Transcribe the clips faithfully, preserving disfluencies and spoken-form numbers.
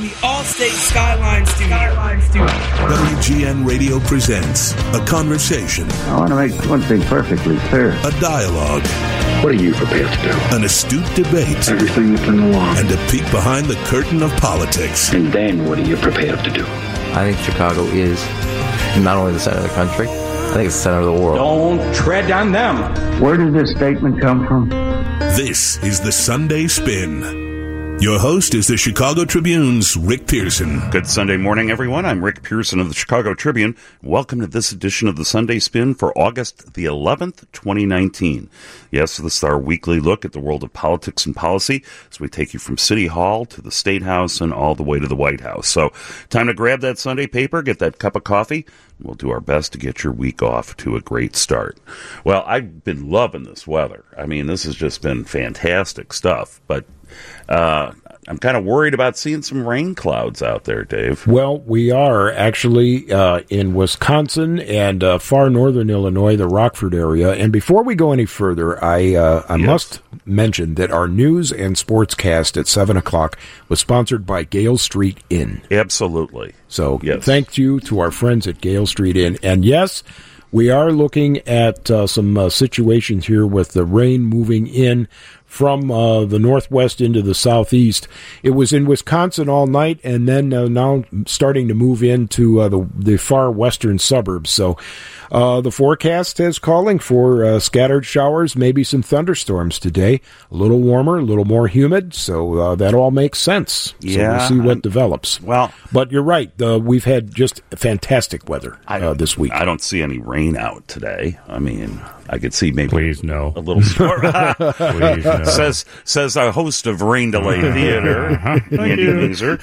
the Allstate Skyline Studio. W G N Radio presents a conversation. I want to make one thing perfectly clear. A dialogue. What are you prepared to do? An astute debate. Everything within the law. And a peek behind the curtain of politics. And then what are you prepared to do? I think Chicago is not only the center of the country, I think it's the center of the world. Don't tread on them. Where did this statement come from? This is the Sunday Spin. Your host is the Chicago Tribune's Rick Pearson. Good Sunday morning, everyone. I'm Rick Pearson of the Chicago Tribune. Welcome to this edition of the Sunday Spin for August the eleventh, twenty nineteen. Yes, this is our weekly look at the world of politics and policy as we take you from City Hall to the State House and all the way to the White House. So, time to grab that Sunday paper, get that cup of coffee. We'll do our best to get your week off to a great start. Well, I've been loving this weather. I mean, this has just been fantastic stuff, but Uh, I'm kind of worried about seeing some rain clouds out there, Dave. Well, we are actually uh, in Wisconsin and uh, far northern Illinois, the Rockford area. And before we go any further, I uh, I yes. must mention that our news and sportscast at seven o'clock was sponsored by Gale Street Inn. Absolutely. So yes. Thank you to our friends at Gale Street Inn. And yes, we are looking at uh, some uh, situations here with the rain moving in from uh, the northwest into the southeast. It was in Wisconsin all night, and then uh, now starting to move into uh, the, the far western suburbs. So uh, the forecast is calling for uh, scattered showers, maybe some thunderstorms today. A little warmer, a little more humid, so uh, that all makes sense. So yeah, we'll see what I'm, develops. Well, but you're right. Uh, we've had just fantastic weather uh, this week. I don't see any rain out today. I mean, I could see maybe Please no. a little storm. Please no. Says says our host of Rain Delay Theater, Andy Loser.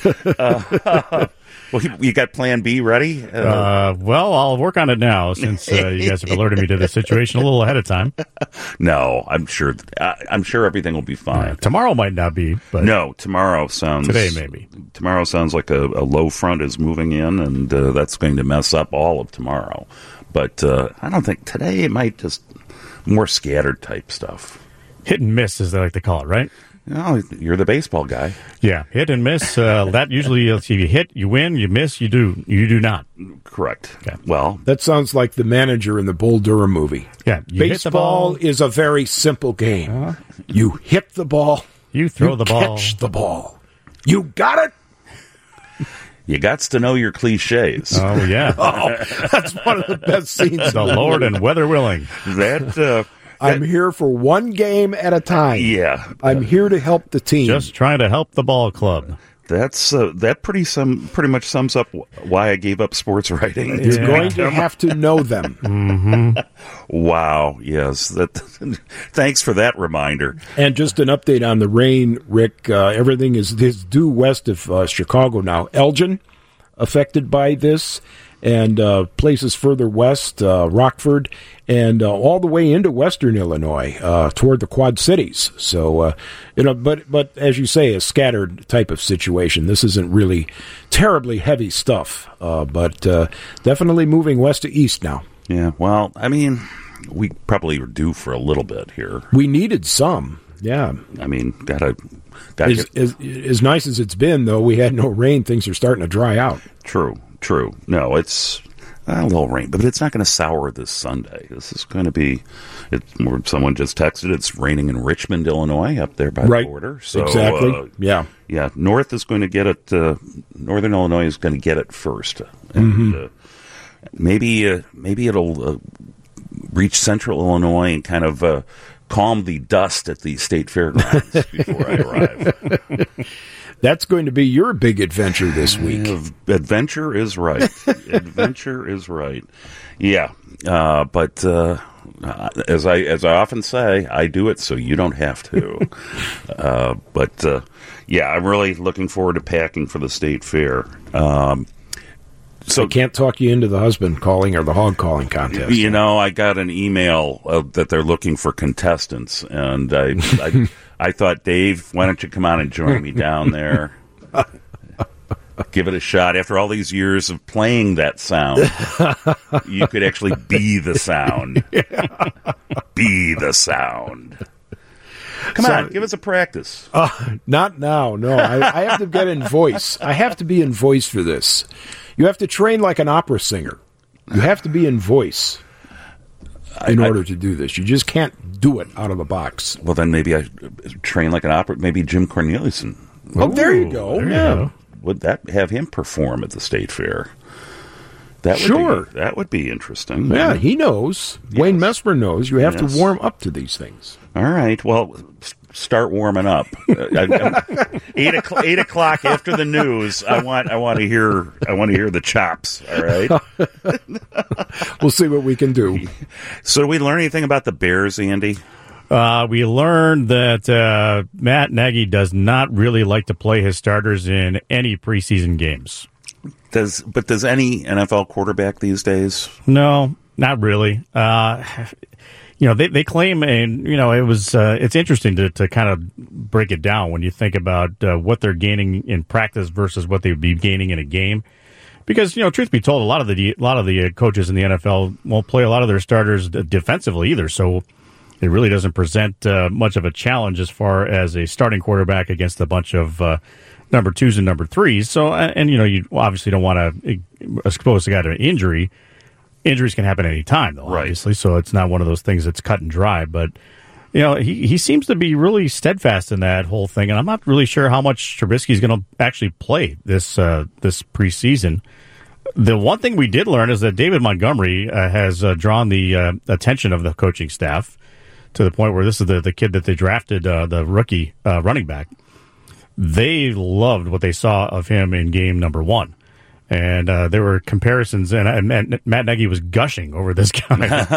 Uh, well, you got Plan B ready? Uh, uh, well, I'll work on it now since uh, you guys have alerted me to the situation a little ahead of time. No, I'm sure. Uh, I'm sure everything will be fine. Uh, tomorrow might not be, but no, tomorrow sounds today maybe. Tomorrow sounds like a, a low front is moving in, and uh, that's going to mess up all of tomorrow. But uh, I don't think today it might just more scattered type stuff. Hit and miss, as they like to call it, right? No, you're the baseball guy. Yeah, hit and miss. Uh, that usually, if you hit, you win. You miss, you do. You do not. Correct. Okay. Well, that sounds like the manager in the Bull Durham movie. Yeah, you baseball hit the ball. is a very simple game. Uh, you hit the ball. You throw you the ball. Catch the ball. You got it. You got to know your cliches. Oh yeah, oh, that's one of the best scenes. The Lord and weather willing. That. Uh, I'm here for one game at a time. Yeah. I'm here to help the team. Just trying to help the ball club. That's uh, that pretty some pretty much sums up why I gave up sports writing. You're yeah. going to have to know them. Mm-hmm. Wow. Yes. That. Thanks for that reminder. And just an update on the rain, Rick. Uh, everything is, is due west of uh, Chicago now. Elgin affected by this. And uh, places further west, uh, Rockford, and uh, all the way into western Illinois, uh, toward the Quad Cities. So, uh, you know, but but as you say, a scattered type of situation. This isn't really terribly heavy stuff, uh, but uh, definitely moving west to east now. Yeah, well, I mean, we probably were due for a little bit here. We needed some, yeah. I mean, gotta. gotta as, get... as, as nice as it's been, though, we had no rain. Things are starting to dry out. True. True. No, it's a little rain, but it's not going to sour this Sunday. This is going to be, it, someone just texted, it's raining in Richmond, Illinois, up there by right. the border. So, exactly. Uh, yeah. Yeah. North is going to get it, uh, Northern Illinois is going to get it first. And mm-hmm. uh, maybe, uh, maybe it'll uh, reach Central Illinois and kind of uh, calm the dust at the state fairgrounds before I arrive. That's going to be your big adventure this week. Adventure is right. Adventure is right. Yeah, uh, but uh, as I as I often say, I do it so you don't have to. uh, but uh, yeah, I'm really looking forward to packing for the state fair. Um, so I can't talk you into the husband calling or the hog calling contest. You know, I got an email uh, that they're looking for contestants, and I. I I thought, Dave, why don't you come on and join me down there? Give it a shot. After all these years of playing that sound, you could actually be the sound. Be the sound. Come So- on, give us a practice. Uh, not now, no. I, I have to get in voice. I have to be in voice for this. You have to train like an opera singer. You have to be in voice in I- order to do this. You just can't do it out of the box. Well, then maybe I train like an opera. Maybe Jim Corneliuson. Oh, there you go. There you yeah. go. Would that have him perform at the state fair? That would Sure. Be, that would be interesting. Yeah, he knows. Wayne Mesmer knows. You have Yes. to warm up to these things. All right. Well, s- start warming up. Uh, I, I, eight, o'clock, eight o'clock after the news. I want. I want to hear. I want to hear the chops. All right. We'll see what we can do. So, did we learn anything about the Bears, Andy? Uh, we learned that uh, Matt Nagy does not really like to play his starters in any preseason games. Does but does any N F L quarterback these days? No, not really. Uh, you know, they, they claim, and you know, it was uh, it's interesting to, to kind of break it down when you think about uh, what they're gaining in practice versus what they would be gaining in a game. Because you know, truth be told, a lot of the a lot of the coaches in the N F L won't play a lot of their starters defensively either. So it really doesn't present uh, much of a challenge as far as a starting quarterback against a bunch of uh, number twos and number threes. So, and, and you know, you obviously don't want to expose the guy to an injury. Injuries can happen any time, though, Right. obviously. So it's not one of those things that's cut and dry. But you know, he he seems to be really steadfast in that whole thing, and I'm not really sure how much Trubisky is going to actually play this uh, this preseason. The one thing we did learn is that David Montgomery uh, has uh, drawn the uh, attention of the coaching staff to the point where this is the, the kid that they drafted, uh, the rookie uh, running back. They loved what they saw of him in game number one. And uh, there were comparisons, and, and Matt, Matt Nagy was gushing over this guy.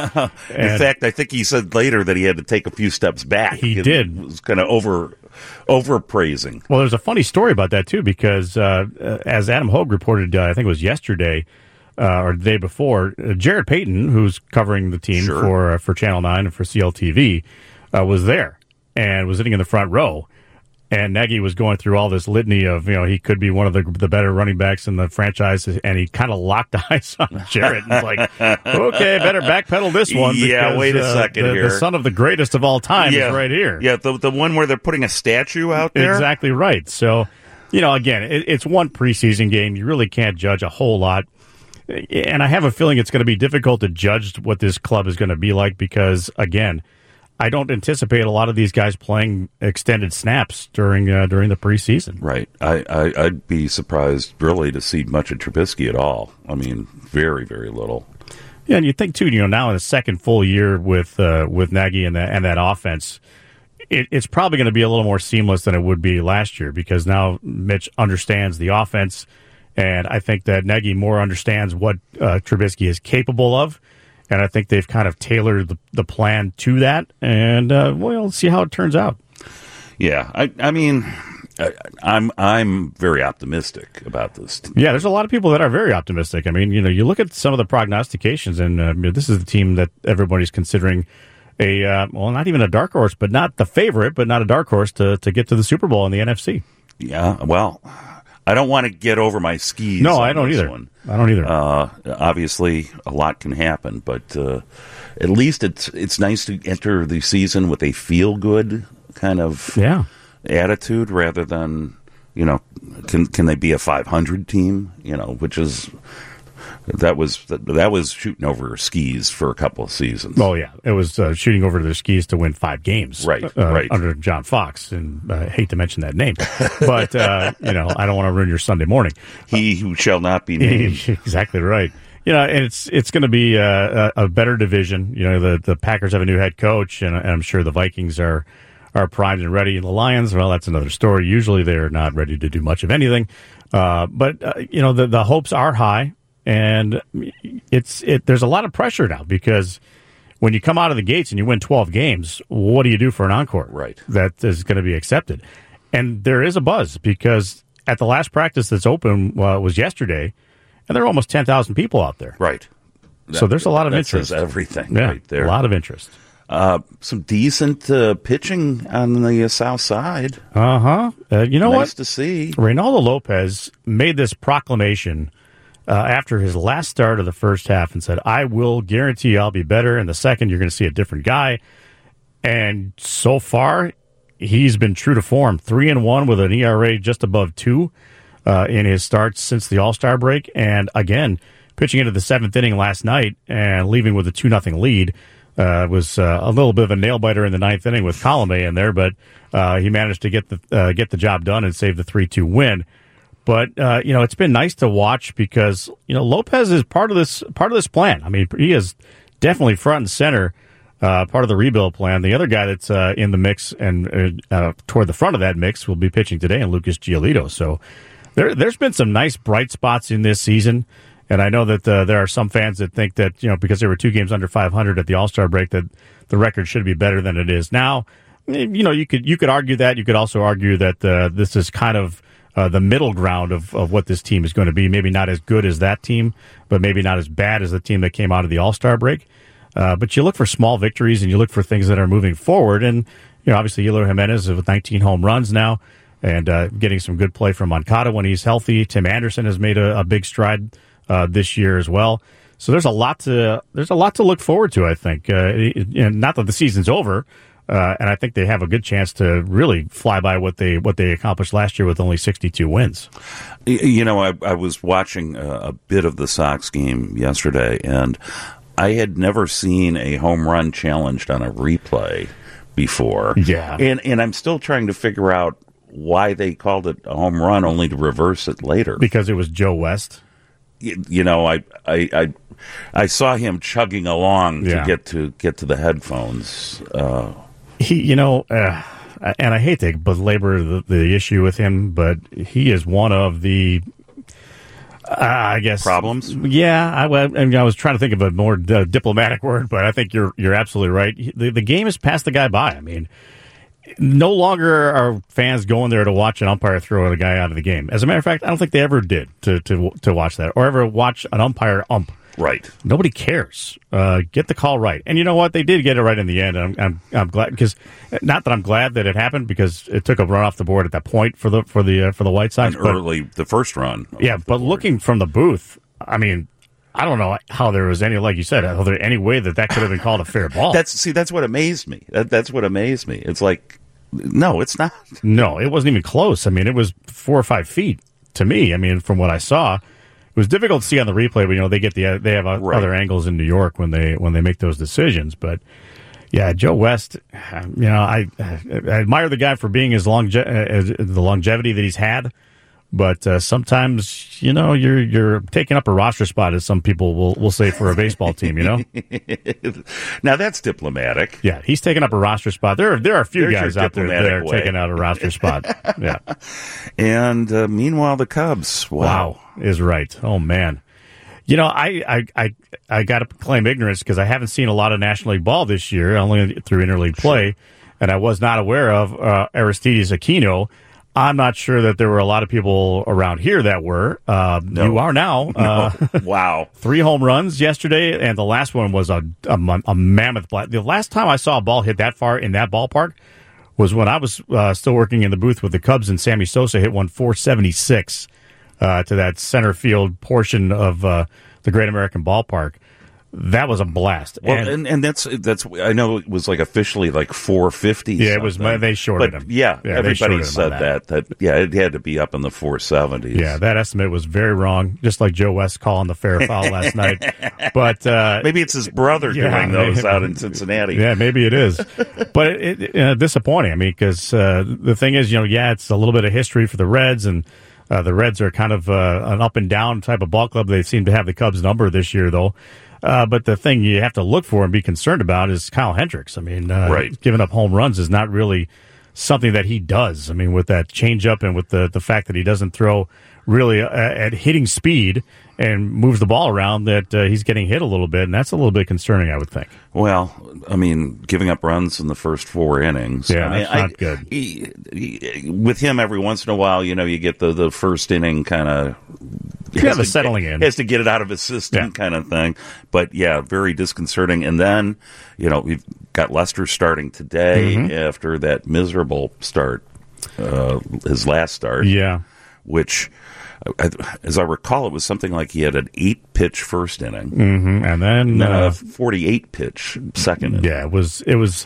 In And- fact, I think he said later that he had to take a few steps back. He It did. was kind of over over praising. Well, there's a funny story about that, too, because uh, as Adam Hogue reported, uh, I think it was yesterday uh, or the day before, uh, Jared Payton, who's covering the team Sure. for uh, for Channel nine and for C L T V, uh, was there and was sitting in the front row. And Nagy was going through all this litany of, you know, he could be one of the the better running backs in the franchise, and he kind of locked eyes on Jared. And was like, okay, better backpedal this one. Yeah, because, wait a uh, second the, here. The son of the greatest of all time yeah, is right here. Yeah, the the one where they're putting a statue out there. Exactly right. So, you know, again, it, it's one preseason game. You really can't judge a whole lot. And I have a feeling it's going to be difficult to judge what this club is going to be like because, again, I don't anticipate a lot of these guys playing extended snaps during uh, during the preseason. Right. I, I, I'd be surprised, really, to see much of Trubisky at all. I mean, very, very little. Yeah, and you think, too, you know, now in the second full year with uh, with Nagy and that, and that offense, it, it's probably going to be a little more seamless than it would be last year because now Mitch understands the offense, and I think that Nagy more understands what uh, Trubisky is capable of. And I think they've kind of tailored the, the plan to that, and uh, we'll see how it turns out. Yeah, I, I mean, I, I'm I'm very optimistic about this. Yeah, there's a lot of people that are very optimistic. I mean, you know, you look at some of the prognostications, and uh, this is the team that everybody's considering a uh, well, not even a dark horse, but not the favorite, but not a dark horse to to get to the Super Bowl in the N F C. Yeah, well, I don't want to get over my skis. No, on I don't this either. One. I don't either. Uh, obviously, a lot can happen, but uh, at least it's it's nice to enter the season with a feel good kind of yeah. attitude rather than, you know, can can they be a five hundred team? You know, which is that was that was shooting over skis for a couple of seasons. Oh yeah, it was uh, shooting over their skis to win five games, Right, uh, right. under John Fox, and I uh, hate to mention that name, but uh, you know I don't want to ruin your Sunday morning. He who shall not be named. Exactly right. You know, and it's it's going to be a, a better division. You know, the the Packers have a new head coach, and I'm sure the Vikings are are primed and ready. And the Lions, well, that's another story. Usually, they're not ready to do much of anything. Uh, but uh, you know, the the hopes are high. And it's it. There's a lot of pressure now because when you come out of the gates and you win twelve games, what do you do for an encore? Right. That is going to be accepted. And there is a buzz because at the last practice that's open uh, was yesterday, and there are almost ten thousand people out there. Right. So there's a lot of that interest. Says everything Yeah, right there. a lot of interest. Uh, some decent uh, pitching on the uh, south side. Uh-huh. Uh, you know nice what? to see. Reynaldo Lopez made this proclamation uh, after his last start of the first half and said, I will guarantee I'll be better. In the second, you're going to see a different guy. And so far, he's been true to form. Three and one with an E R A just above two uh, in his starts since the All-Star break. And again, pitching into the seventh inning last night and leaving with a two nothing lead. Uh, was uh, a little bit of a nail-biter in the ninth inning with Colomé in there, but uh, he managed to get the uh, get the job done and save the three two win. But uh, you know, it's been nice to watch because you know Lopez is part of this part of this plan. I mean, he is definitely front and center, uh, part of the rebuild plan. The other guy that's uh, in the mix and uh, toward the front of that mix will be pitching today, and Lucas Giolito. So there, there's been some nice bright spots in this season. And I know that uh, there are some fans that think that, you know, because there were two games under five hundred at the All-Star break, that the record should be better than it is now. You know, you could you could argue that. You could also argue that uh, this is kind of uh, the middle ground of, of what this team is going to be. Maybe not as good as that team, but maybe not as bad as the team that came out of the All-Star break. Uh, but you look for small victories and you look for things that are moving forward. And, you know, obviously, Eloy Jimenez with nineteen home runs now and uh, getting some good play from Moncada when he's healthy. Tim Anderson has made a, a big stride Uh, this year as well, so there's a lot to there's a lot to look forward to. I think, uh, and not that the season's over, uh, and I think they have a good chance to really fly by what they what they accomplished last year with only sixty-two wins. You know, I, I was watching a, a bit of the Sox game yesterday, and I had never seen a home run challenged on a replay before. Yeah, and and I'm still trying to figure out why they called it a home run only to reverse it later. Because it was Joe West. You know, I, I I I saw him chugging along yeah. to get to get to the headphones. Uh, he, you know, uh, and I hate to belabor the, the issue with him, but he is one of the, uh, I guess, problems. Yeah, I, I, mean, I was trying to think of a more uh, diplomatic word, but I think you're you're absolutely right. The, the game has passed the guy by. I mean. No longer are fans going there to watch an umpire throw a guy out of the game. As a matter of fact, I don't think they ever did to to, to watch that or ever watch an umpire ump. Right. Nobody cares. Uh, get the call right. And you know what? They did get it right in the end. I'm I'm, I'm glad because not that I'm glad that it happened because it took a run off the board at that point for the for the uh, for the White Sox. An early the first run. Yeah, but looking from the booth, I mean. I don't know how there was any, like you said, are there any way that that could have been called a fair ball? That's see, that's what amazed me. That, that's what amazed me. It's like, no, it's not. No, it wasn't even close. I mean, it was four or five feet to me. I mean, from what I saw, it was difficult to see on the replay. But you know, they get the they have right. other angles in New York when they when they make those decisions. But yeah, Joe West, you know, I, I admire the guy for being as longe- as the longevity that he's had. But uh, sometimes, you know, you're you're taking up a roster spot, as some people will, will say, for a baseball team. You know. Now that's diplomatic. Yeah, he's taking up a roster spot. There are there are a few There's guys out there that are way. taking out a roster spot. Yeah. And uh, meanwhile, the Cubs. Wow. wow, is right. Oh man. You know, I I I, I got to claim ignorance because I haven't seen a lot of National League ball this year, only through interleague play, sure. and I was not aware of uh, Aristides Aquino. I'm not sure that there were a lot of people around here that were. Uh, no. You are now. Uh, no. Wow. Three home runs yesterday, and the last one was a, a, a mammoth blast. The last time I saw a ball hit that far in that ballpark was when I was uh, still working in the booth with the Cubs, and Sammy Sosa hit one four seventy-six uh, to that center field portion of uh, the Great American Ballpark. That was a blast. Well, and, and, and that's that's. I know it was like officially like four fifty. Yeah, it was. They shorted but him. Yeah, yeah everybody said that. that. That yeah, it had to be up in the four seventies. Yeah, that estimate was very wrong. Just like Joe West calling the fair foul last night. But uh, maybe it's his brother yeah, doing those maybe, out in Cincinnati. Yeah, maybe it is. But it, it, uh, disappointing. I mean, because uh, the thing is, you know, yeah, it's a little bit of history for the Reds, and uh, the Reds are kind of uh, an up and down type of ball club. They seem to have the Cubs number this year, though. Uh, but the thing you have to look for and be concerned about is Kyle Hendricks. I mean, uh, right. giving up home runs is not really something that he does. I mean, with that changeup and with the, the fact that he doesn't throw really uh, at hitting speed and moves the ball around, that uh, he's getting hit a little bit, and that's a little bit concerning, I would think. Well, I mean, giving up runs in the first four innings. Yeah, I mean, that's not I, good. He, he, with him, every once in a while, you know, you get the, the first inning kind of... Yeah, the settling in. Has to get it out of his system, yeah. kind of thing. But yeah, very disconcerting. And then, you know, we've got Lester starting today mm-hmm. after that miserable start, uh, his last start. Yeah. Which, I, as I recall, it was something like he had an eight-pitch first inning. Mm-hmm. And then... And then uh, a forty-eight pitch second inning. Yeah, it was... It was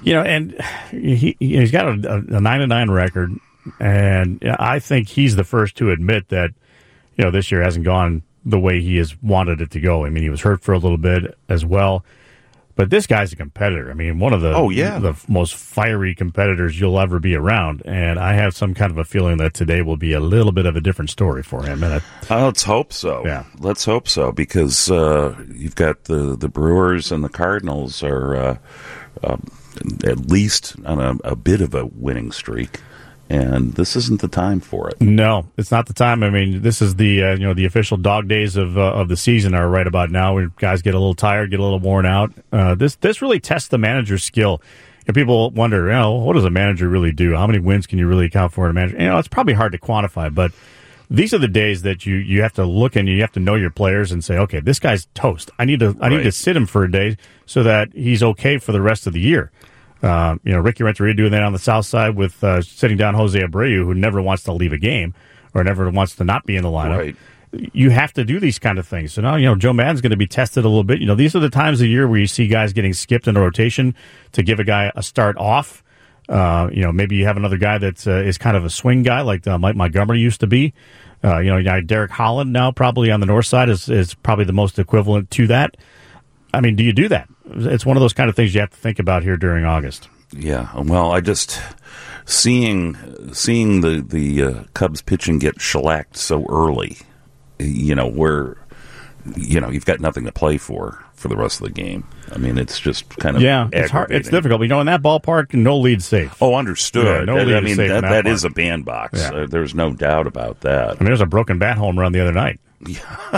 You know, and he, he's got a, a nine to nine record, and I think he's the first to admit that, you know, this year hasn't gone the way he has wanted it to go. I mean, he was hurt for a little bit as well. But this guy's a competitor. I mean, one of the oh, yeah. the most fiery competitors you'll ever be around. And I have some kind of a feeling that today will be a little bit of a different story for him. And I, uh, let's hope so. Yeah. Let's hope so, because uh, you've got the, the Brewers and the Cardinals are uh, uh, at least on a, a bit of a winning streak. And this isn't the time for it. No, it's not the time. I mean, this is the uh, you know the official dog days of uh, of the season are right about now. Where guys get a little tired, get a little worn out. Uh, this this really tests the manager's skill. And people wonder, you know, what does a manager really do? How many wins can you really account for in a manager? You know, it's probably hard to quantify, but these are the days that you, you have to look and you have to know your players and say, okay, this guy's toast. I need to I need right. to sit him for a day so that he's okay for the rest of the year. Uh, you know, Ricky Renteria doing that on the south side with uh, sitting down Jose Abreu, who never wants to leave a game or never wants to not be in the lineup. Right. You have to do these kind of things. So now, you know, Joe Maddon's going to be tested a little bit. You know, these are the times of the year where you see guys getting skipped in a rotation to give a guy a start off. Uh, you know, maybe you have another guy that uh, is kind of a swing guy like uh, Mike Montgomery used to be. Uh, you know, Derek Holland now probably on the north side is, is probably the most equivalent to that. I mean, do you do that? It's one of those kind of things you have to think about here during August. Yeah, well, I just seeing seeing the the uh, Cubs pitching get shellacked so early, you know, where you know you've got nothing to play for for the rest of the game. I mean, it's just kind of yeah, it's hard. It's difficult. You know, in that ballpark, no lead safe. Oh, understood. Yeah, no lead I mean, safe that, in that, that park. is a bandbox. Yeah. Uh, there's no doubt about that. I mean, there's a broken bat home run the other night. Yeah.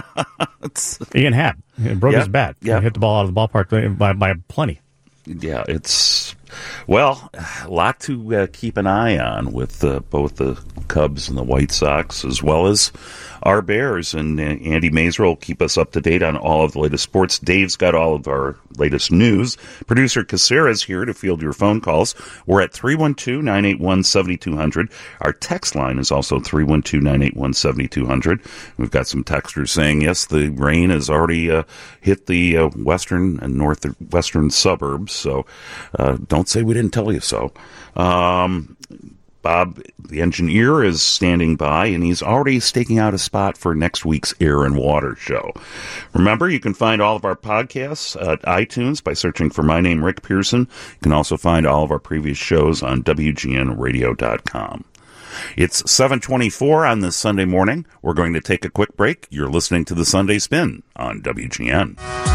Ian Happ he broke yeah. his bat. Yeah. He hit the ball out of the ballpark by, by plenty. Yeah, it's, well, a lot to uh, keep an eye on with uh, both the Cubs and the White Sox, as well as our Bears. And uh, Andy Mazer will keep us up to date on all of the latest sports. Dave's got all of our latest news. Producer Casera's here to field your phone calls. We're at three one two, nine eight one, seven two zero zero. Our text line is also three one two, nine eight one, seven two zero zero. We've got some texters saying, yes, the rain has already uh, hit the uh, western and northwestern suburbs, so uh, don't say we didn't tell you so. Um, Bob, the engineer, is standing by, and he's already staking out a spot for next week's Air and Water show. Remember, you can find all of our podcasts at iTunes by searching for my name, Rick Pearson. You can also find all of our previous shows on W G N radio dot com. It's seven twenty-four on this Sunday morning. We're going to take a quick break. You're listening to the Sunday Spin on W G N.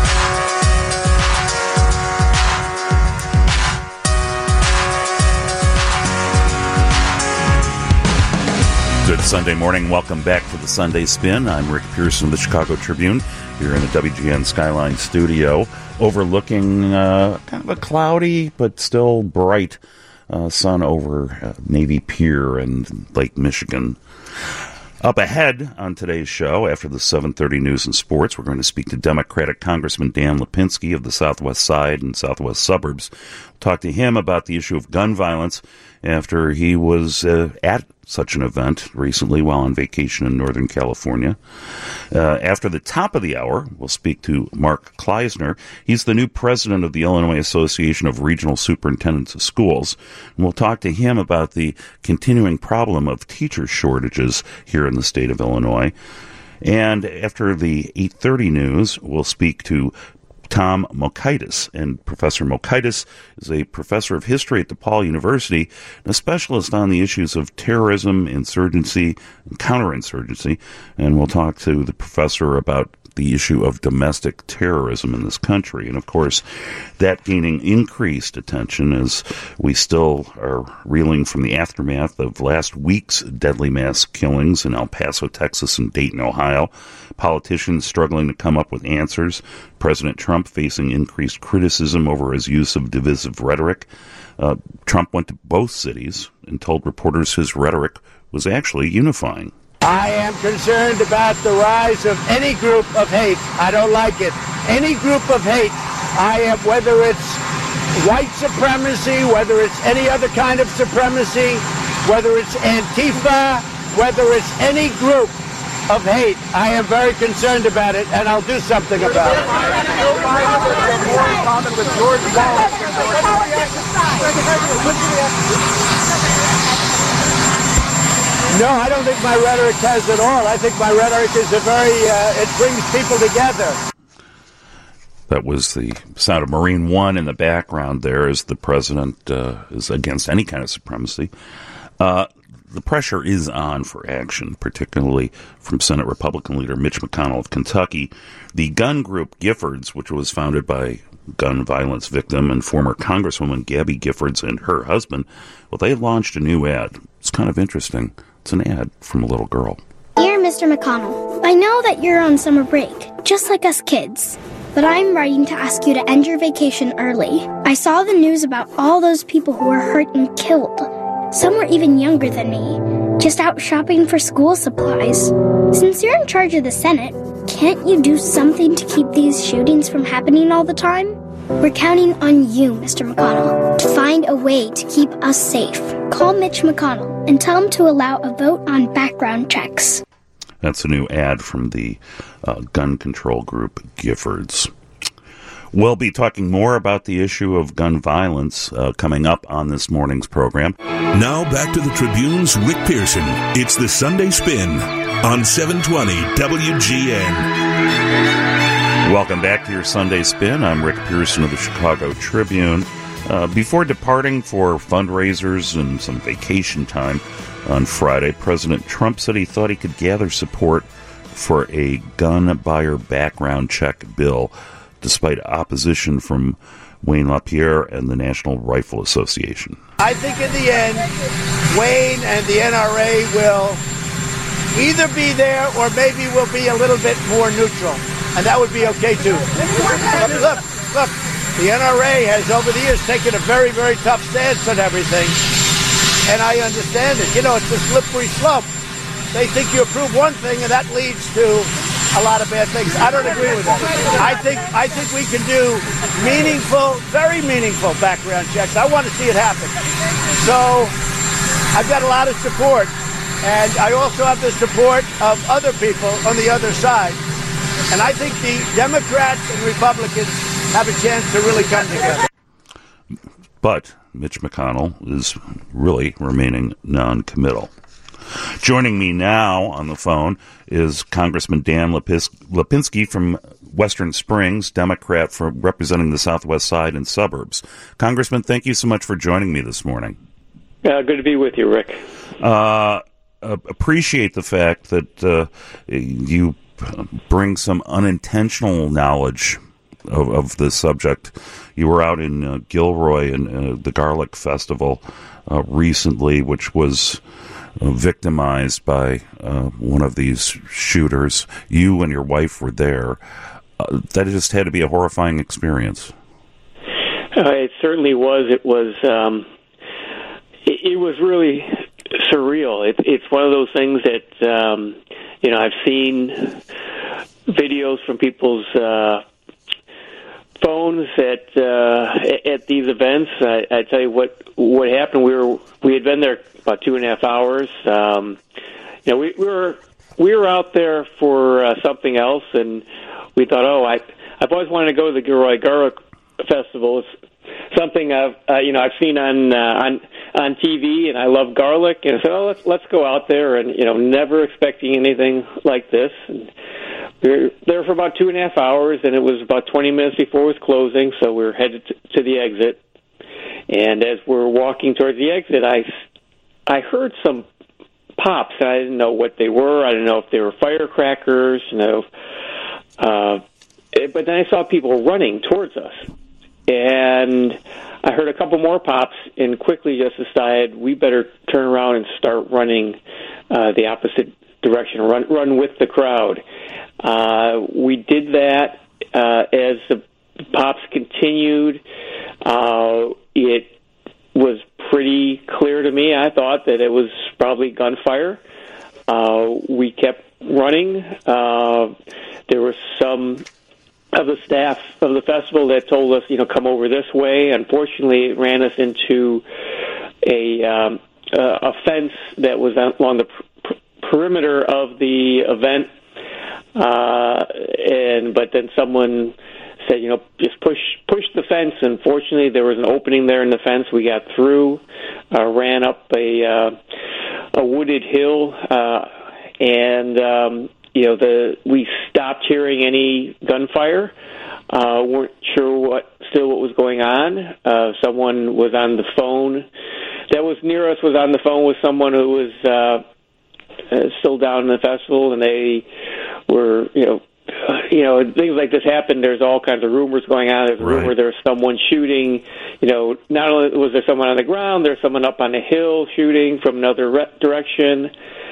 Good Sunday morning. Welcome back to the Sunday Spin. I'm Rick Pearson of the Chicago Tribune here in the W G N Skyline studio, overlooking uh, kind of a cloudy but still bright uh, sun over uh, Navy Pier and Lake Michigan. Up ahead on today's show, after the seven thirty news and sports, we're going to speak to Democratic Congressman Dan Lipinski of the Southwest Side and Southwest Suburbs. We'll talk to him about the issue of gun violence after he was uh, at such an event recently while on vacation in Northern California. Uh, after the top of the hour, we'll speak to Mark Kleisner. He's the new president of the Illinois Association of Regional Superintendents of Schools. And we'll talk to him about the continuing problem of teacher shortages here in the state of Illinois. And after the eight thirty news, we'll speak to Tom Mockaitis. And Professor Mockaitis is a professor of history at DePaul University and a specialist on the issues of terrorism, insurgency, and counterinsurgency. And we'll talk to the professor about the issue of domestic terrorism in this country. And, of course, that gaining increased attention as we still are reeling from the aftermath of last week's deadly mass killings in El Paso, Texas, and Dayton, Ohio. Politicians struggling to come up with answers. President Trump facing increased criticism over his use of divisive rhetoric. Uh, Trump went to both cities and told reporters his rhetoric was actually unifying. I am concerned about the rise of any group of hate. I don't like it. Any group of hate. I am, whether it's white supremacy, whether it's any other kind of supremacy, whether it's Antifa, whether it's any group. of hate. I am very concerned about it, and I'll do something about it. No, I don't think my rhetoric has at all. I think my rhetoric is a very, uh, it brings people together. That was the sound of Marine One in the background there as the president uh, is against any kind of supremacy. Uh, the pressure is on for action, particularly from Senate Republican leader Mitch McConnell of Kentucky. The gun group Giffords, which was founded by gun violence victim and former Congresswoman Gabby Giffords and her husband, well, they launched a new ad. It's kind of interesting. It's an ad from a little girl. Dear Mister McConnell, I know that you're on summer break, just like us kids. But I'm writing to ask you to end your vacation early. I saw the news about all those people who were hurt and killed. Some were even younger than me, just out shopping for school supplies. Since you're in charge of the Senate, can't you do something to keep these shootings from happening all the time? We're counting on you, Mister McConnell, to find a way to keep us safe. Call Mitch McConnell and tell him to allow a vote on background checks. That's a new ad from the uh, gun control group Giffords. We'll be talking more about the issue of gun violence uh, coming up on this morning's program. Now back to the Tribune's Rick Pearson. It's the Sunday Spin on seven twenty W G N. Welcome back to your Sunday Spin. I'm Rick Pearson of the Chicago Tribune. Uh, before departing for fundraisers and some vacation time on Friday, President Trump said he thought he could gather support for a gun buyer background check bill, despite opposition from Wayne LaPierre and the National Rifle Association. I think in the end, Wayne and the N R A will either be there or maybe will be a little bit more neutral, and that would be okay too. But look, look, the N R A has over the years taken a very, very tough stance on everything, and I understand it. You know, it's a slippery slope. They think you approve one thing, and that leads to a lot of bad things. I don't agree with that. I think I think we can do meaningful, very meaningful background checks. I want to see it happen. So I've got a lot of support, and I also have the support of other people on the other side. And I think the Democrats and Republicans have a chance to really come together. But Mitch McConnell is really remaining non-committal. Joining me now on the phone is Congressman Dan Lipis- Lipinski from Western Springs, Democrat for representing the Southwest Side and suburbs. Congressman, thank you so much for joining me this morning. Uh, good to be with you, Rick. Uh, uh, appreciate the fact that uh, you bring some unintentional knowledge of, of this subject. You were out in uh, Gilroy and uh, the Garlic Festival uh, recently, which was uh, victimized by uh, one of these shooters. You and your wife were there. Uh, that just had to be a horrifying experience. Uh, it certainly was. It was. Um, it, it was really surreal. It, it's one of those things that um, you know I've seen videos from people's uh, phones at uh, at these events. I, I tell you what what happened. We were we had been there about two and a half hours. Um, you know, we, we were we were out there for uh, something else, and we thought, oh, I I've always wanted to go to the Gilroy Garlic Festival. It's something I've uh, you know I've seen on uh, on on T V, and I love garlic. And I said, oh, let's let's go out there, and you know, never expecting anything like this. And we were there for about two and a half hours, and it was about twenty minutes before it was closing, so we were headed to, to the exit. And as we're walking towards the exit, I I heard some pops, and I didn't know what they were. I didn't know if they were firecrackers, you know. Uh, but then I saw people running towards us. And I heard a couple more pops and quickly just decided we better turn around and start running uh, the opposite direction, run run with the crowd. Uh, we did that uh, as the pops continued. Uh, it was pretty clear to me, I thought, that it was probably gunfire. Uh, we kept running. Uh, there was some of the staff of the festival that told us, you know, come over this way. Unfortunately, it ran us into a um, uh, a fence that was along the pr- perimeter of the event, uh, and but then someone said, you know, just push push the fence. And fortunately, there was an opening there in the fence. We got through, uh, ran up a uh, a wooded hill, uh, and um, you know, the we stopped hearing any gunfire. Uh, weren't sure what still what was going on. Uh, someone was on the phone that was near us was on the phone with someone who was uh, uh, still down in the festival, and they were, you know, uh, you know, things like this happen. There's all kinds of rumors going on. There's a Right. rumor there's someone shooting. You know, not only was there someone on the ground, there's someone up on the hill shooting from another re- direction.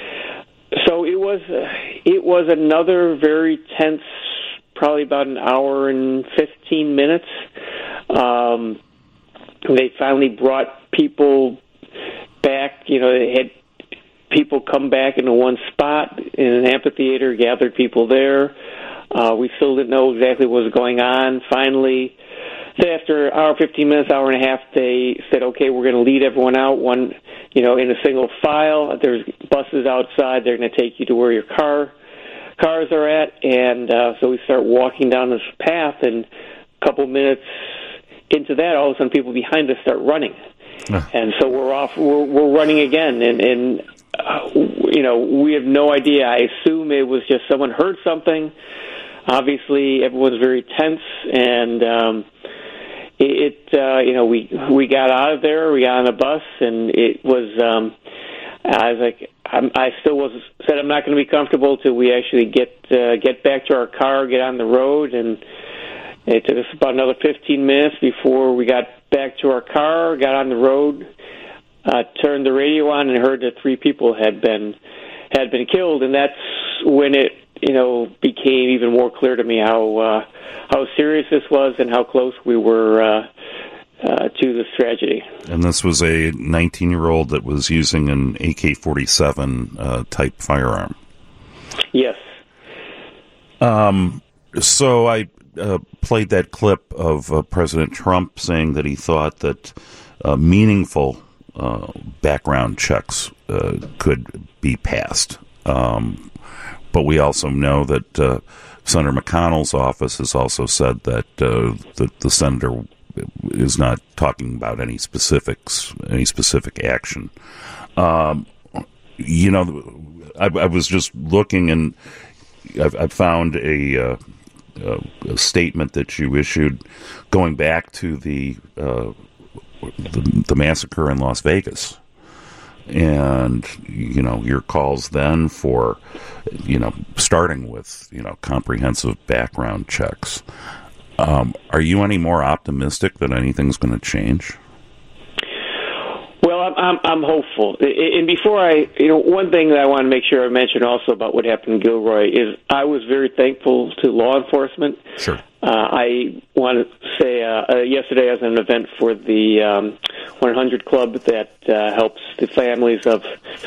So it was uh, it was another very tense, probably about an hour and fifteen minutes. Um, they finally brought people back. You know, they had people come back into one spot in an amphitheater, gathered people there. Uh, we still didn't know exactly what was going on. Finally, after an hour, fifteen minutes, hour and a half, they said, okay, we're going to lead everyone out, one, you know, in a single file. There's buses outside. They're going to take you to where your car cars are at. And uh, so we start walking down this path, and a couple minutes into that, all of a sudden people behind us start running. Uh. And so we're off, we're, we're running again. And, and uh, you know, we have no idea. I assume it was just someone heard something. Obviously, everyone's very tense, and um, it, it uh, you know, we we got out of there, we got on a bus, and it was, um, I was like, I'm, I still was said I'm not going to be comfortable till we actually get uh, get back to our car, get on the road, and it took us about another fifteen minutes before we got back to our car, got on the road, uh, turned the radio on, and heard that three people had been had been killed, and that's when it, you know, became even more clear to me how uh, how serious this was and how close we were uh, uh, to this tragedy. And this was a nineteen-year-old that was using an A K forty-seven uh, type firearm. Yes. Um. So I uh, played that clip of uh, President Trump saying that he thought that uh, meaningful uh, background checks uh, could be passed. Um, but we also know that uh, Senator McConnell's office has also said that uh, the, the senator is not talking about any specifics, any specific action. Um, you know, I, I was just looking, and I've, I found a, uh, a statement that you issued going back to the, uh, the the massacre in Las Vegas. And, you know, your calls then for, you know, starting with, you know, comprehensive background checks. Um, are you any more optimistic that anything's going to change? Well, I'm, I'm, I'm hopeful. And before I, you know, one thing that I want to make sure I mention also about what happened in Gilroy is I was very thankful to law enforcement. Sure. Uh, I want to say uh, uh, yesterday I was at an event for the um, one hundred Club that uh, helps the families of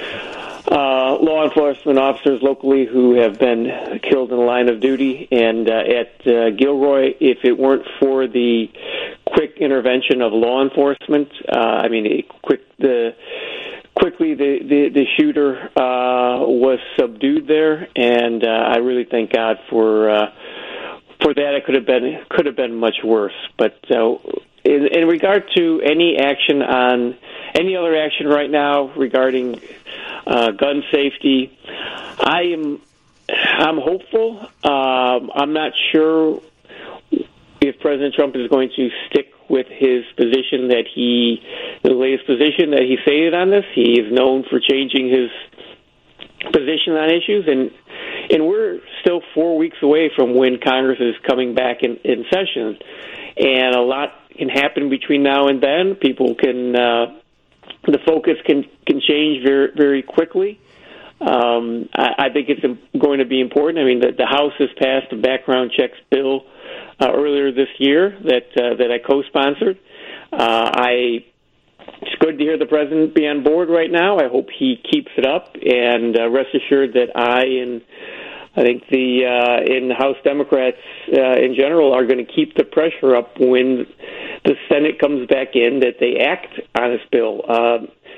uh, law enforcement officers locally who have been killed in the line of duty. And uh, at uh, Gilroy, if it weren't for the quick intervention of law enforcement, uh, I mean, it quick the quickly the the, the shooter uh, was subdued there, and uh, I really thank God for. Uh, For that, it could have been could have been much worse. But uh, in, in regard to any action on any other action right now regarding uh, gun safety, I am I'm hopeful. Um, I'm not sure if President Trump is going to stick with his position that he the latest position that he stated on this. He is known for changing his position on issues, and and we're still four weeks away from when Congress is coming back in, in session, and a lot can happen between now and then. People can uh, the focus can can change very very quickly. Um, I, I think it's going to be important. I mean, the, the House has passed a background checks bill uh, earlier this year that uh, that I co-sponsored. Uh, I. It's good to hear the president be on board right now. I hope he keeps it up, and uh, rest assured that I and I think the uh, in the House Democrats uh, in general are going to keep the pressure up when the Senate comes back in that they act on this bill. Uh,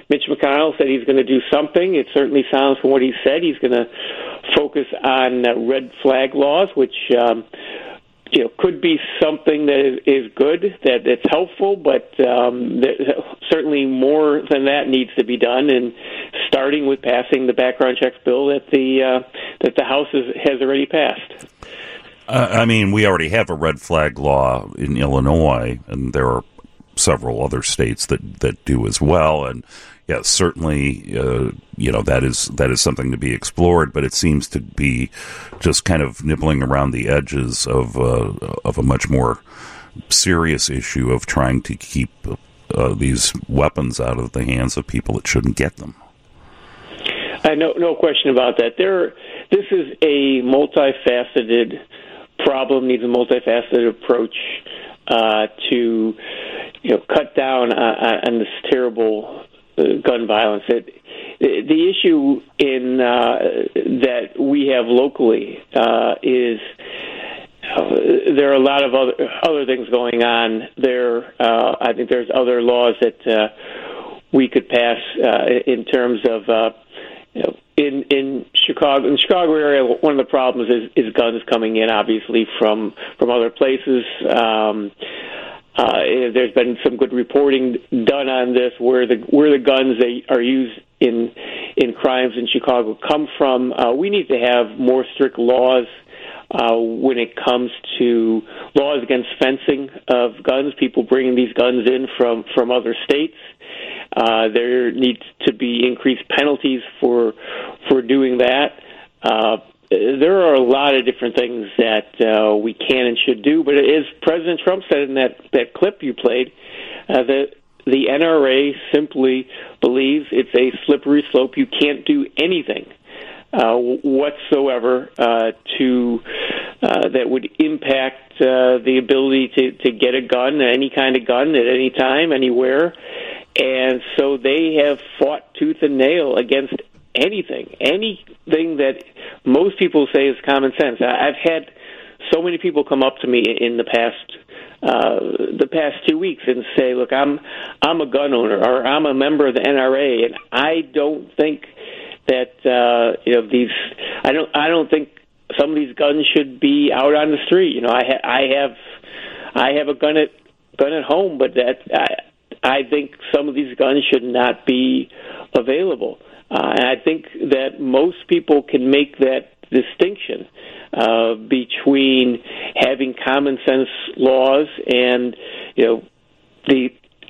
Mitch McConnell said he's going to do something. It certainly sounds from what he said he's going to focus on uh, red flag laws, which um, you know could be something that is, is good, that that's helpful, but um, there, certainly more than that needs to be done. And starting with passing the background checks bill that the uh, that the House has, has already passed. Uh, I mean, we already have a red flag law in Illinois, and there are several other states that, that do as well. And yeah, certainly, uh, you know, that is that is something to be explored. But it seems to be just kind of nibbling around the edges of uh, of a much more serious issue of trying to keep uh, these weapons out of the hands of people that shouldn't get them. Uh, no, no question about that. There, this is a multifaceted problem, needs a multifaceted approach uh, to, you know, cut down on, on this terrible uh, gun violence. It, the issue in uh, that we have locally uh, is uh, there are a lot of other other things going on there. Uh, I think there's other laws that uh, we could pass uh, in terms of. Uh, You know, in in Chicago, in the Chicago area, one of the problems is, is guns coming in, obviously from from other places. Um, uh, there's been some good reporting done on this, where the where the guns that are used in in crimes in Chicago come from. Uh, we need to have more strict laws uh, when it comes to laws against fencing of guns. People bringing these guns in from from other states. Uh, there needs to be increased penalties for for doing that. Uh, there are a lot of different things that uh, we can and should do, but as President Trump said in that, that clip you played, uh, that the N R A simply believes it's a slippery slope. You can't do anything uh, whatsoever uh, to uh, that would impact uh, the ability to, to get a gun, any kind of gun, at any time, anywhere. And so they have fought tooth and nail against anything, anything that most people say is common sense. I've had so many people come up to me in the past uh, the past two weeks and say, "Look, I'm I'm a gun owner, or I'm a member of the N R A, and I don't think that uh, you know these. I don't I don't think some of these guns should be out on the street. You know, I ha- I have I have a gun at gun at home, but that." I, I think some of these guns should not be available. Uh, and I think that most people can make that distinction uh, between having common sense laws and, you know, the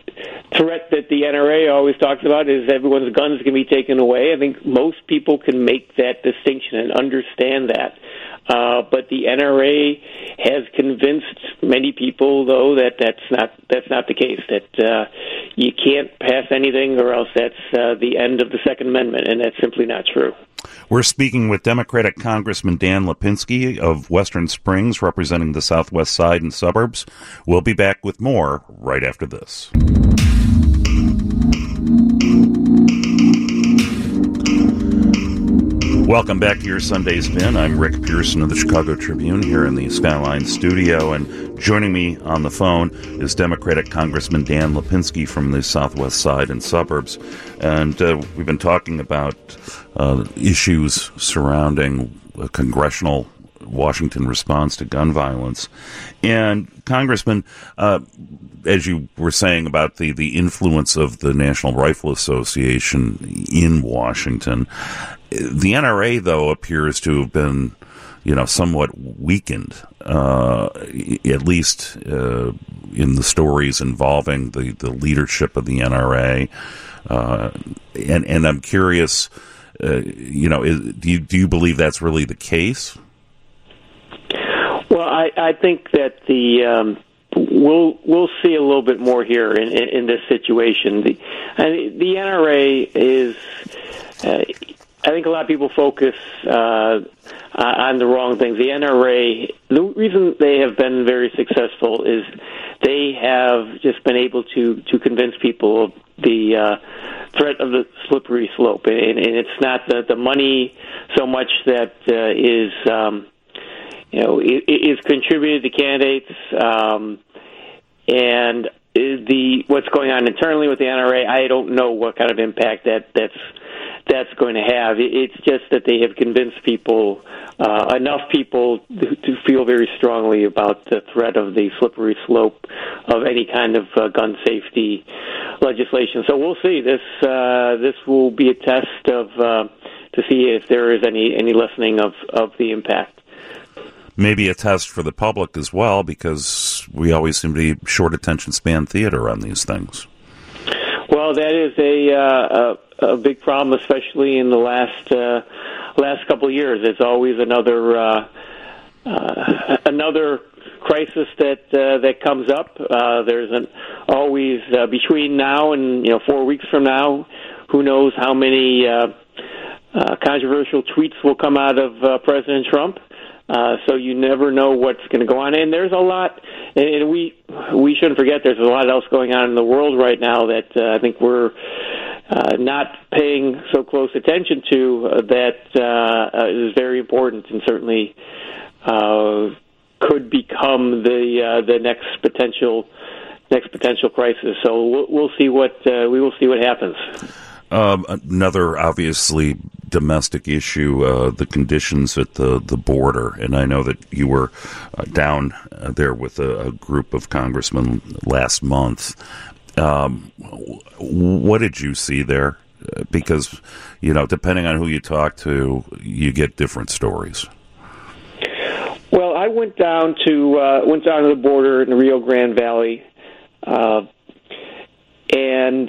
threat that the N R A always talks about is everyone's guns can be taken away. I think most people can make that distinction and understand that. Uh, but the N R A has convinced many people, though, that that's not that's not the case. That uh, you can't pass anything, or else that's uh, the end of the Second Amendment, and that's simply not true. We're speaking with Democratic Congressman Dan Lipinski of Western Springs, representing the Southwest Side and suburbs. We'll be back with more right after this. Welcome back to your Sunday Spin. I'm Rick Pearson of the Chicago Tribune here in the Skyline studio, and joining me on the phone is Democratic Congressman Dan Lipinski from the Southwest Side and suburbs. And uh, we've been talking about uh, issues surrounding a congressional Washington response to gun violence. And Congressman, uh, as you were saying about the, the influence of the National Rifle Association in Washington, the N R A, though, appears to have been, you know, somewhat weakened, uh, at least uh, in the stories involving the, the leadership of the N R A. Uh, and, and I'm curious, uh, you know, is, do you, do you believe that's really the case? Well, I, I think that the um, we'll we'll see a little bit more here in, in, in this situation. The I mean, the N R A is. Uh, I think a lot of people focus uh, on the wrong things. The N R A, the reason they have been very successful is they have just been able to, to convince people of the uh, threat of the slippery slope. And, and it's not the, the money so much that uh, is, um, you know, is contributed to candidates. Um, and the what's going on internally with the N R A, I don't know what kind of impact that that's that's going to have. It's just that they have convinced people, uh, enough people, to feel very strongly about the threat of the slippery slope of any kind of uh, gun safety legislation. So we'll see. This uh, this will be a test of uh, to see if there is any any lessening of, of the impact. Maybe a test for the public as well, because we always seem to be short attention span theater on these things. Well, that is a uh, a, a big problem, especially in the last uh, last couple of years. It's always another uh, uh, another crisis that uh, that comes up. Uh, there's an always uh, between now and you know four weeks from now, who knows how many uh, uh, controversial tweets will come out of uh, President Trump. Uh, so you never know what's going to go on, and there's a lot, and we we shouldn't forget there's a lot else going on in the world right now that uh, I think we're uh, not paying so close attention to. Uh, that uh, is very important, and certainly uh, could become the uh, the next potential next potential crisis. So we'll, we'll see what uh, we will see what happens. Um, another obviously domestic issue, uh, the conditions at the, the border. And I know that you were uh, down uh, there with a, a group of congressmen last month. Um, what did you see there? Because, you know, depending on who you talk to, you get different stories. Well, I went down to uh, went down to the border in the Rio Grande Valley, uh, and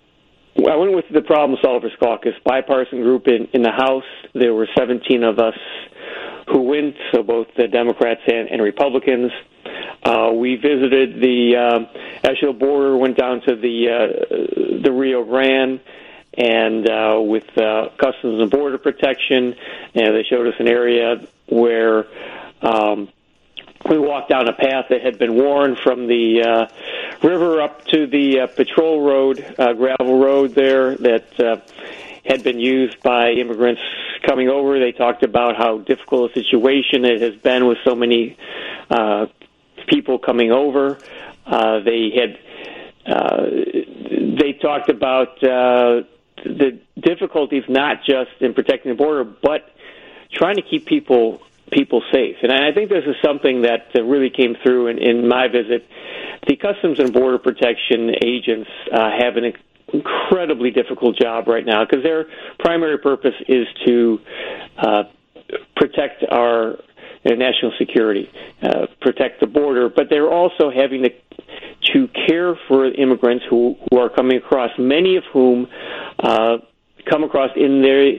I went with the Problem Solvers Caucus, bipartisan group in, in the House. There were seventeen of us who went, so both the Democrats and, and Republicans. Uh, we visited the uh, actual border, went down to the uh, the Rio Grande, and uh, with uh, Customs and Border Protection, and they showed us an area where um, we walked down a path that had been worn from the uh, river up to the uh, patrol road, uh, gravel road there that uh, had been used by immigrants coming over. They talked about how difficult a situation it has been with so many uh, people coming over. Uh, they had uh, they talked about uh, the difficulties not just in protecting the border, but trying to keep people people safe. And I think this is something that uh, really came through in, in my visit. The Customs and Border Protection agents uh, have an incredibly difficult job right now because their primary purpose is to uh, protect our uh, national security, uh, protect the border, but they're also having to to care for immigrants who, who are coming across, many of whom uh, come across in their,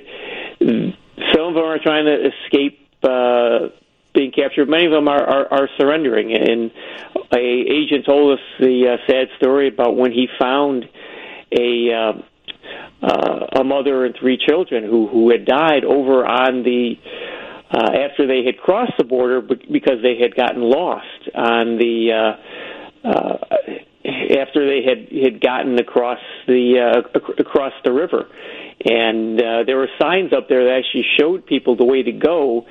some of them are trying to escape Uh, being captured. Many of them are, are, are surrendering. And a agent told us the uh, sad story about when he found a uh, uh, a mother and three children who, who had died over on the uh, after they had crossed the border because they had gotten lost on the uh, uh, after they had had gotten across the uh, across the river. And uh, there were signs up there that actually showed people the way to go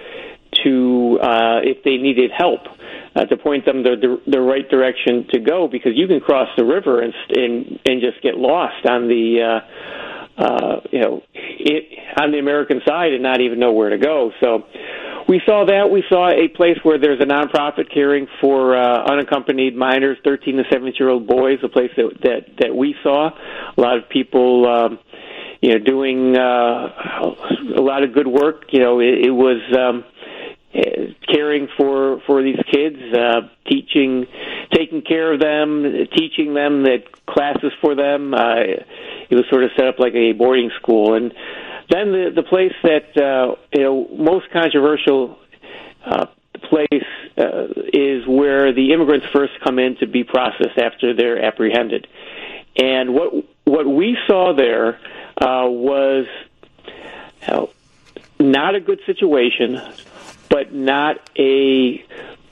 to uh, if they needed help, uh, to point them the, the the right direction to go, because you can cross the river and and, and just get lost on the uh, uh, you know it, on the American side and not even know where to go. So we saw that. We saw a place where there's a nonprofit caring for uh, unaccompanied minors, thirteen to seventeen-year-old boys. A place that that that we saw a lot of people. Um, You know, doing uh, a lot of good work. You know, it, it was um, caring for for these kids, uh, teaching, taking care of them, teaching them that classes for them. Uh, it was sort of set up like a boarding school. And then the the place that uh, you know most controversial uh, place uh, is where the immigrants first come in to be processed after they're apprehended. And what what we saw there. Uh, was uh, not a good situation, but not a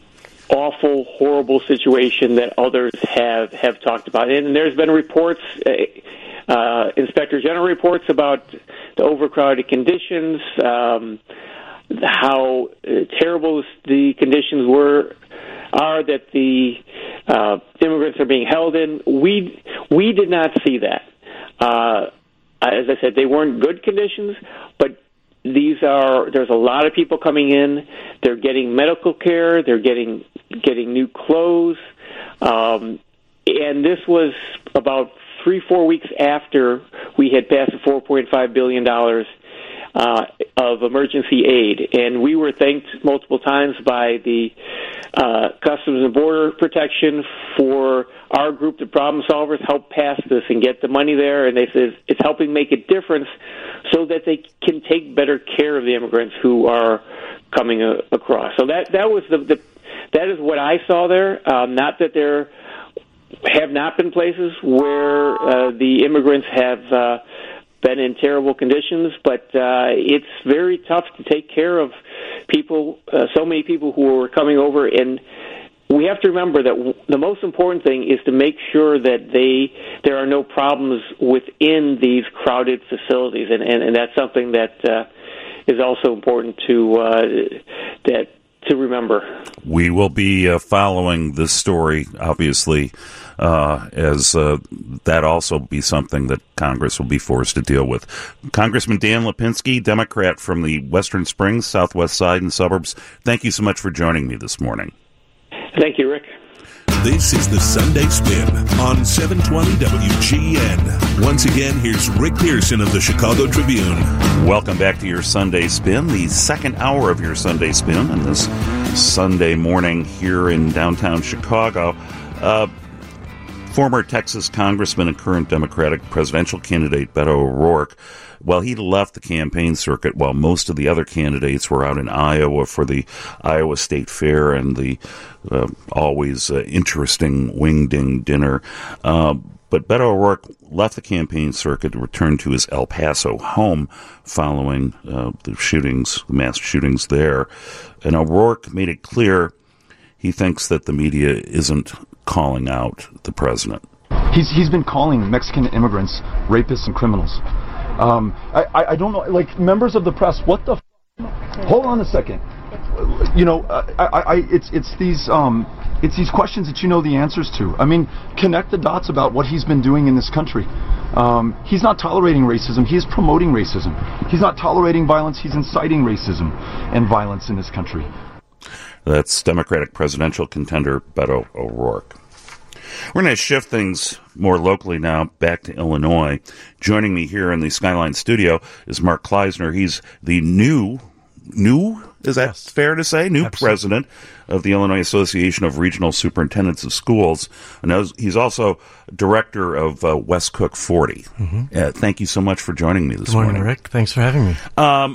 awful, horrible situation that others have, have talked about. And there's been reports, uh, uh, Inspector General reports about the overcrowded conditions, um, how uh, terrible the conditions were, are that the uh, immigrants are being held in. We we did not see that. Uh, as I said, they weren't good conditions, but these are. There's a lot of people coming in. They're getting medical care. They're getting getting new clothes, um, and this was about three, four weeks after we had passed the four point five billion dollars uh, of emergency aid. And we were thanked multiple times by the uh, Customs and Border Protection for our group, the problem solvers, helped pass this and get the money there. And they said it's helping make a difference so that they can take better care of the immigrants who are coming uh, across. So that, that was the, the that is what I saw there. Um, not that there have not been places where uh, the immigrants have uh, been in terrible conditions, but uh, it's very tough to take care of people, uh, so many people who are coming over, and we have to remember that w- the most important thing is to make sure that they there are no problems within these crowded facilities, and, and, and that's something that uh, is also important to uh, that to remember. We will be uh, following this story, obviously, uh, as uh, that also be something that Congress will be forced to deal with. Congressman Dan Lipinski, Democrat from the Western Springs, Southwest Side and suburbs, thank you so much for joining me this morning. Thank you, Rick. This is the Sunday Spin on seven twenty W G N. Once again, here's Rick Pearson of the Chicago Tribune. Welcome back to your Sunday Spin, the second hour of your Sunday Spin on this Sunday morning here in downtown Chicago. Uh, former Texas Congressman and current Democratic presidential candidate Beto O'Rourke, well, he left the campaign circuit while most of the other candidates were out in Iowa for the Iowa State Fair and the uh, always uh, interesting Wing-Ding dinner. Uh, but Beto O'Rourke left the campaign circuit to return to his El Paso home following uh, the shootings, the mass shootings there. And O'Rourke made it clear he thinks that the media isn't calling out the president. He's he's been calling Mexican immigrants rapists and criminals. Um, I, I, I don't know, like, members of the press, what the f- hold on a second. You know, I, I, I, it's it's these um, it's these questions that you know the answers to. I mean, connect the dots about what he's been doing in this country. Um, he's not tolerating racism, he's promoting racism. He's not tolerating violence, he's inciting racism and violence in this country. That's Democratic presidential contender Beto O'Rourke. We're going to shift things more locally now, back to Illinois. Joining me here in the Skyline studio is Mark Kleisner. He's the new, new, is that yes. fair to say, new Absolutely. president of the Illinois Association of Regional Superintendents of Schools. And he's also director of uh, West Cook forty. Mm-hmm. Uh, thank you so much for joining me this Good morning, morning. Rick. Thanks for having me. Um,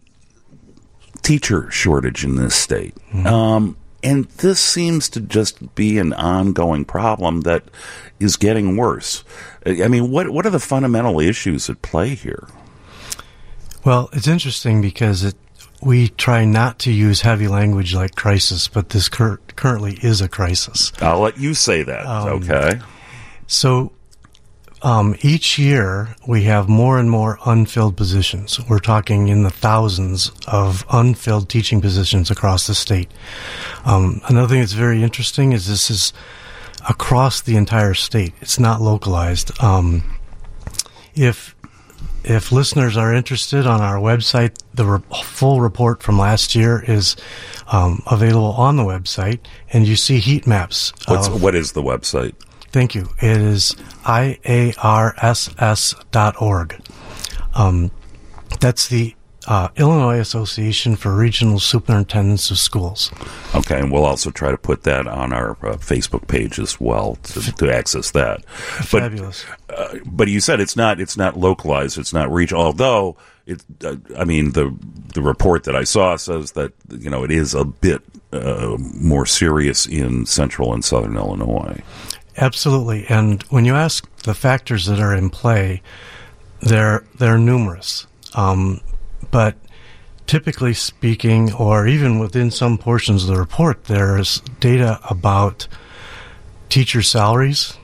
teacher shortage in this state. Mm-hmm. Um, and this seems to just be an ongoing problem that is getting worse. I mean, what what are the fundamental issues at play here? Well, it's interesting because it, we try not to use heavy language like crisis, but this cur- currently is a crisis. I'll let you say that, um, okay? So um, each year we have more and more unfilled positions. We're talking in the thousands of unfilled teaching positions across the state. Um, another thing that's very interesting is this is across the entire state. It's not localized. Um, if if listeners are interested, on our website, the re- full report from last year is um, available on the website, and you see heat maps. What's, of, what is the website? Thank you. It is I A R S S dot org. Um, that's the Uh, Illinois Association for Regional Superintendents of Schools. Okay, and we'll also try to put that on our uh, Facebook page as well to, to access that. Fabulous. But, uh, but you said it's not it's not localized, it's not regional. Although it, uh, I mean, the the report that I saw says that you know it is a bit uh, more serious in central and southern Illinois. Absolutely, and when you ask the factors that are in play, they're they're numerous. Um, But typically speaking, or even within some portions of the report, there's data about teacher salaries,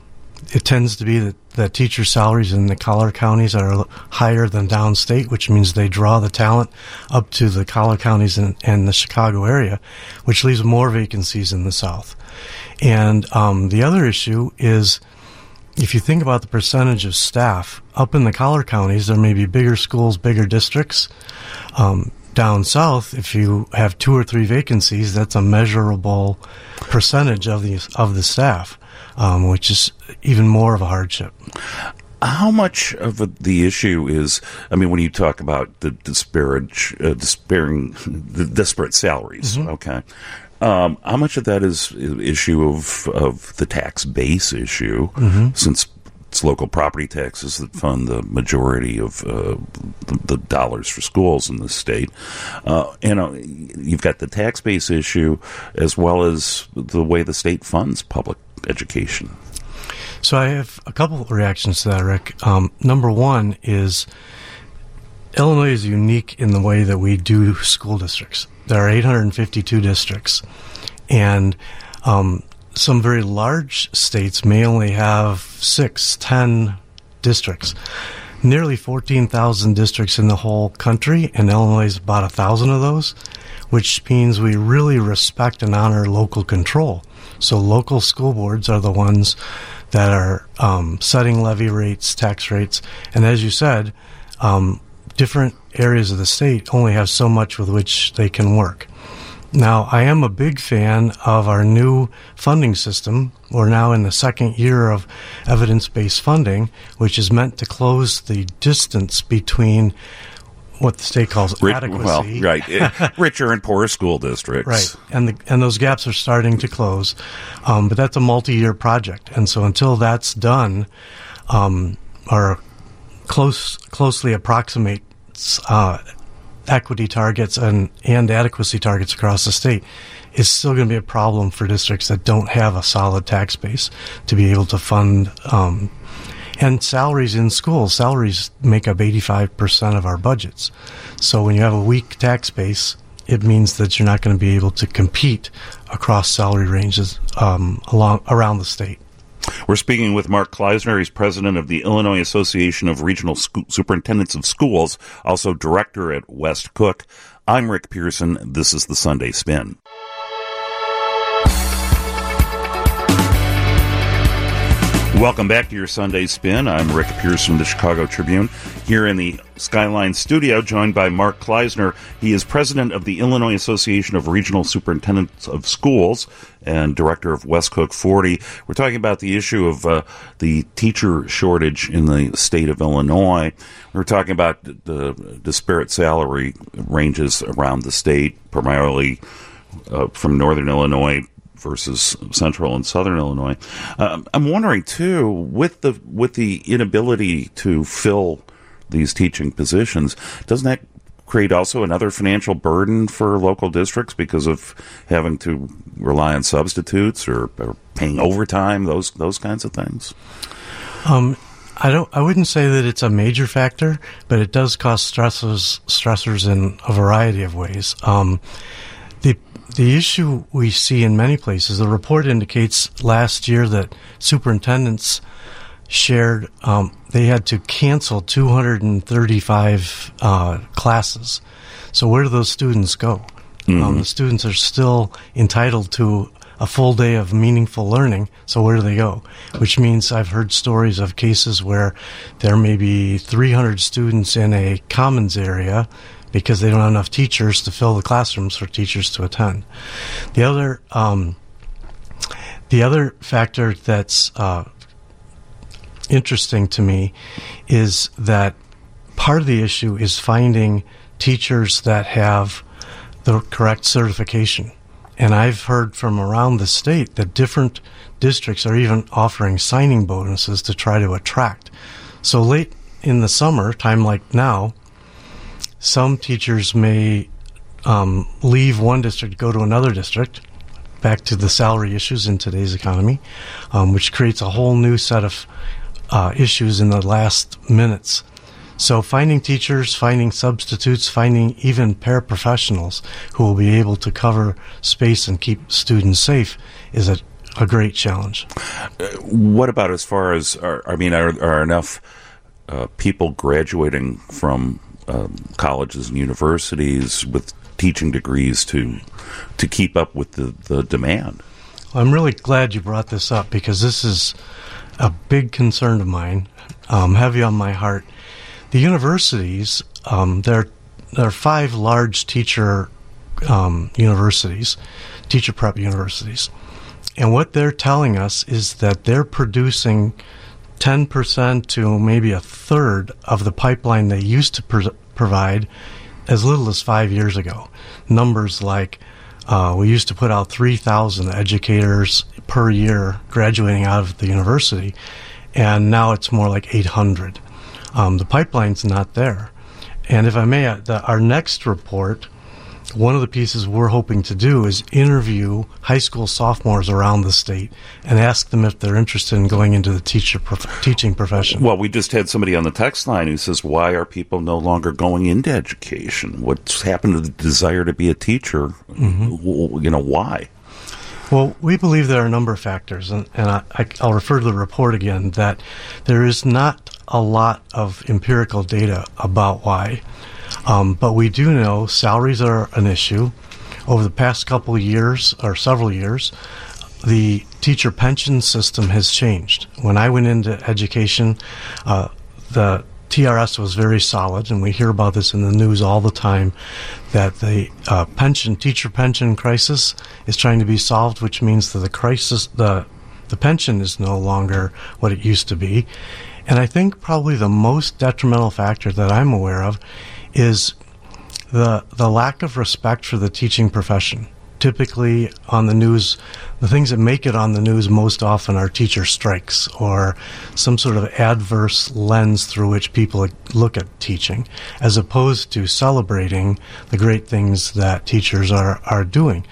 it tends to be that, that teacher salaries in the collar counties are higher than downstate, which means they draw the talent up to the collar counties and, and the Chicago area, which leaves more vacancies in the South. And um, the other issue is, if you think about the percentage of staff, up in the collar counties, there may be bigger schools, bigger districts. Um, down south, if you have two or three vacancies, that's a measurable percentage of the, of the staff. Um, which is even more of a hardship. How much of a, the issue is, I mean, when you talk about the disparage, uh, despairing, the disparate salaries, mm-hmm. okay, um, how much of that is an issue of, of the tax base issue, mm-hmm. since it's local property taxes that fund the majority of uh, the, the dollars for schools in the state. Uh, you know, you've got the tax base issue as well as the way the state funds public education. So I have a couple of reactions to that, Rick. Um, number one is Illinois is unique in the way that we do school districts. There are eight hundred fifty-two districts, and um, some very large states may only have six, ten districts. Nearly fourteen thousand districts in the whole country, and Illinois is about one thousand of those, which means we really respect and honor local control. So local school boards are the ones that are um, setting levy rates, tax rates, and as you said, um, different areas of the state only have so much with which they can work. Now, I am a big fan of our new funding system. We're now in the second year of evidence-based funding, which is meant to close the distance between what the state calls Rich, adequacy. Well, right. Richer and poorer school districts. Right. And the, and those gaps are starting to close. Um, but that's a multi-year project. And so until that's done, um, or close, closely approximates uh, equity targets and, and adequacy targets across the state, is still going to be a problem for districts that don't have a solid tax base to be able to fund um and salaries in schools. Salaries make up eighty-five percent of our budgets. So when you have a weak tax base, it means that you're not going to be able to compete across salary ranges um, along around the state. We're speaking with Mark Kleisner. He's president of the Illinois Association of Regional Sco- Superintendents of Schools, also director at West Cook. I'm Rick Pearson. This is the Sunday Spin. Welcome back to your Sunday Spin. I'm Rick Pearson, the Chicago Tribune, here in the Skyline studio, joined by Mark Kleisner. He is president of the Illinois Association of Regional Superintendents of Schools and director of West Cook forty. We're talking about the issue of uh, the teacher shortage in the state of Illinois. We're talking about the disparate salary ranges around the state, primarily uh, from northern Illinois versus central and southern Illinois. Um, I'm wondering too, with the with the inability to fill these teaching positions, doesn't that create also another financial burden for local districts because of having to rely on substitutes or, or paying overtime, those those kinds of things? Um, I don't. I wouldn't say that it's a major factor, but it does cause stressors stressors in a variety of ways. Um, the The issue we see in many places, the report indicates last year that superintendents shared, um, they had to cancel two hundred thirty-five uh, classes. So where do those students go? Mm-hmm. Um, the students are still entitled to a full day of meaningful learning, so where do they go? Which means I've heard stories of cases where there may be three hundred students in a commons area because they don't have enough teachers to fill the classrooms for teachers to attend. The other, um, the other factor that's uh, interesting to me is that part of the issue is finding teachers that have the correct certification. And I've heard from around the state that different districts are even offering signing bonuses to try to attract. So late in the summer, time like now, some teachers may um, leave one district, go to another district, back to the salary issues in today's economy, um, which creates a whole new set of uh, issues in the last minutes. So finding teachers, finding substitutes, finding even paraprofessionals who will be able to cover space and keep students safe is a a great challenge. Uh, what about as far as, are, I mean, are, are enough uh, people graduating from um, colleges and universities with teaching degrees to to keep up with the, the demand? I'm really glad you brought this up because this is a big concern of mine, um, heavy on my heart. The universities, um, there, there are five large teacher um, universities, teacher prep universities. And what they're telling us is that they're producing ten percent to maybe a third of the pipeline they used to pr- provide as little as five years ago. Numbers like uh, we used to put out three thousand educators per year graduating out of the university, and now it's more like eight hundred. Um, the pipeline's not there. And if I may, uh, the, our next report, one of the pieces we're hoping to do is interview high school sophomores around the state and ask them if they're interested in going into the teacher prof- teaching profession. Well, we just had somebody on the text line who says, why are people no longer going into education? What's happened to the desire to be a teacher? Mm-hmm. You know, why? Well, we believe there are a number of factors, and, and I, I, I'll refer to the report again, that there is not a lot of empirical data about why. Um, but we do know salaries are an issue. Over the past couple of years, or several years, the teacher pension system has changed. When I went into education, uh, the T R S was very solid, and we hear about this in the news all the time, that the uh, pension, teacher pension crisis is trying to be solved, which means that the crisis, the the pension is no longer what it used to be. And I think probably the most detrimental factor that I'm aware of is the the lack of respect for the teaching profession. Typically on the news, the things that make it on the news most often are teacher strikes or some sort of adverse lens through which people look at teaching, as opposed to celebrating the great things that teachers are, are doing.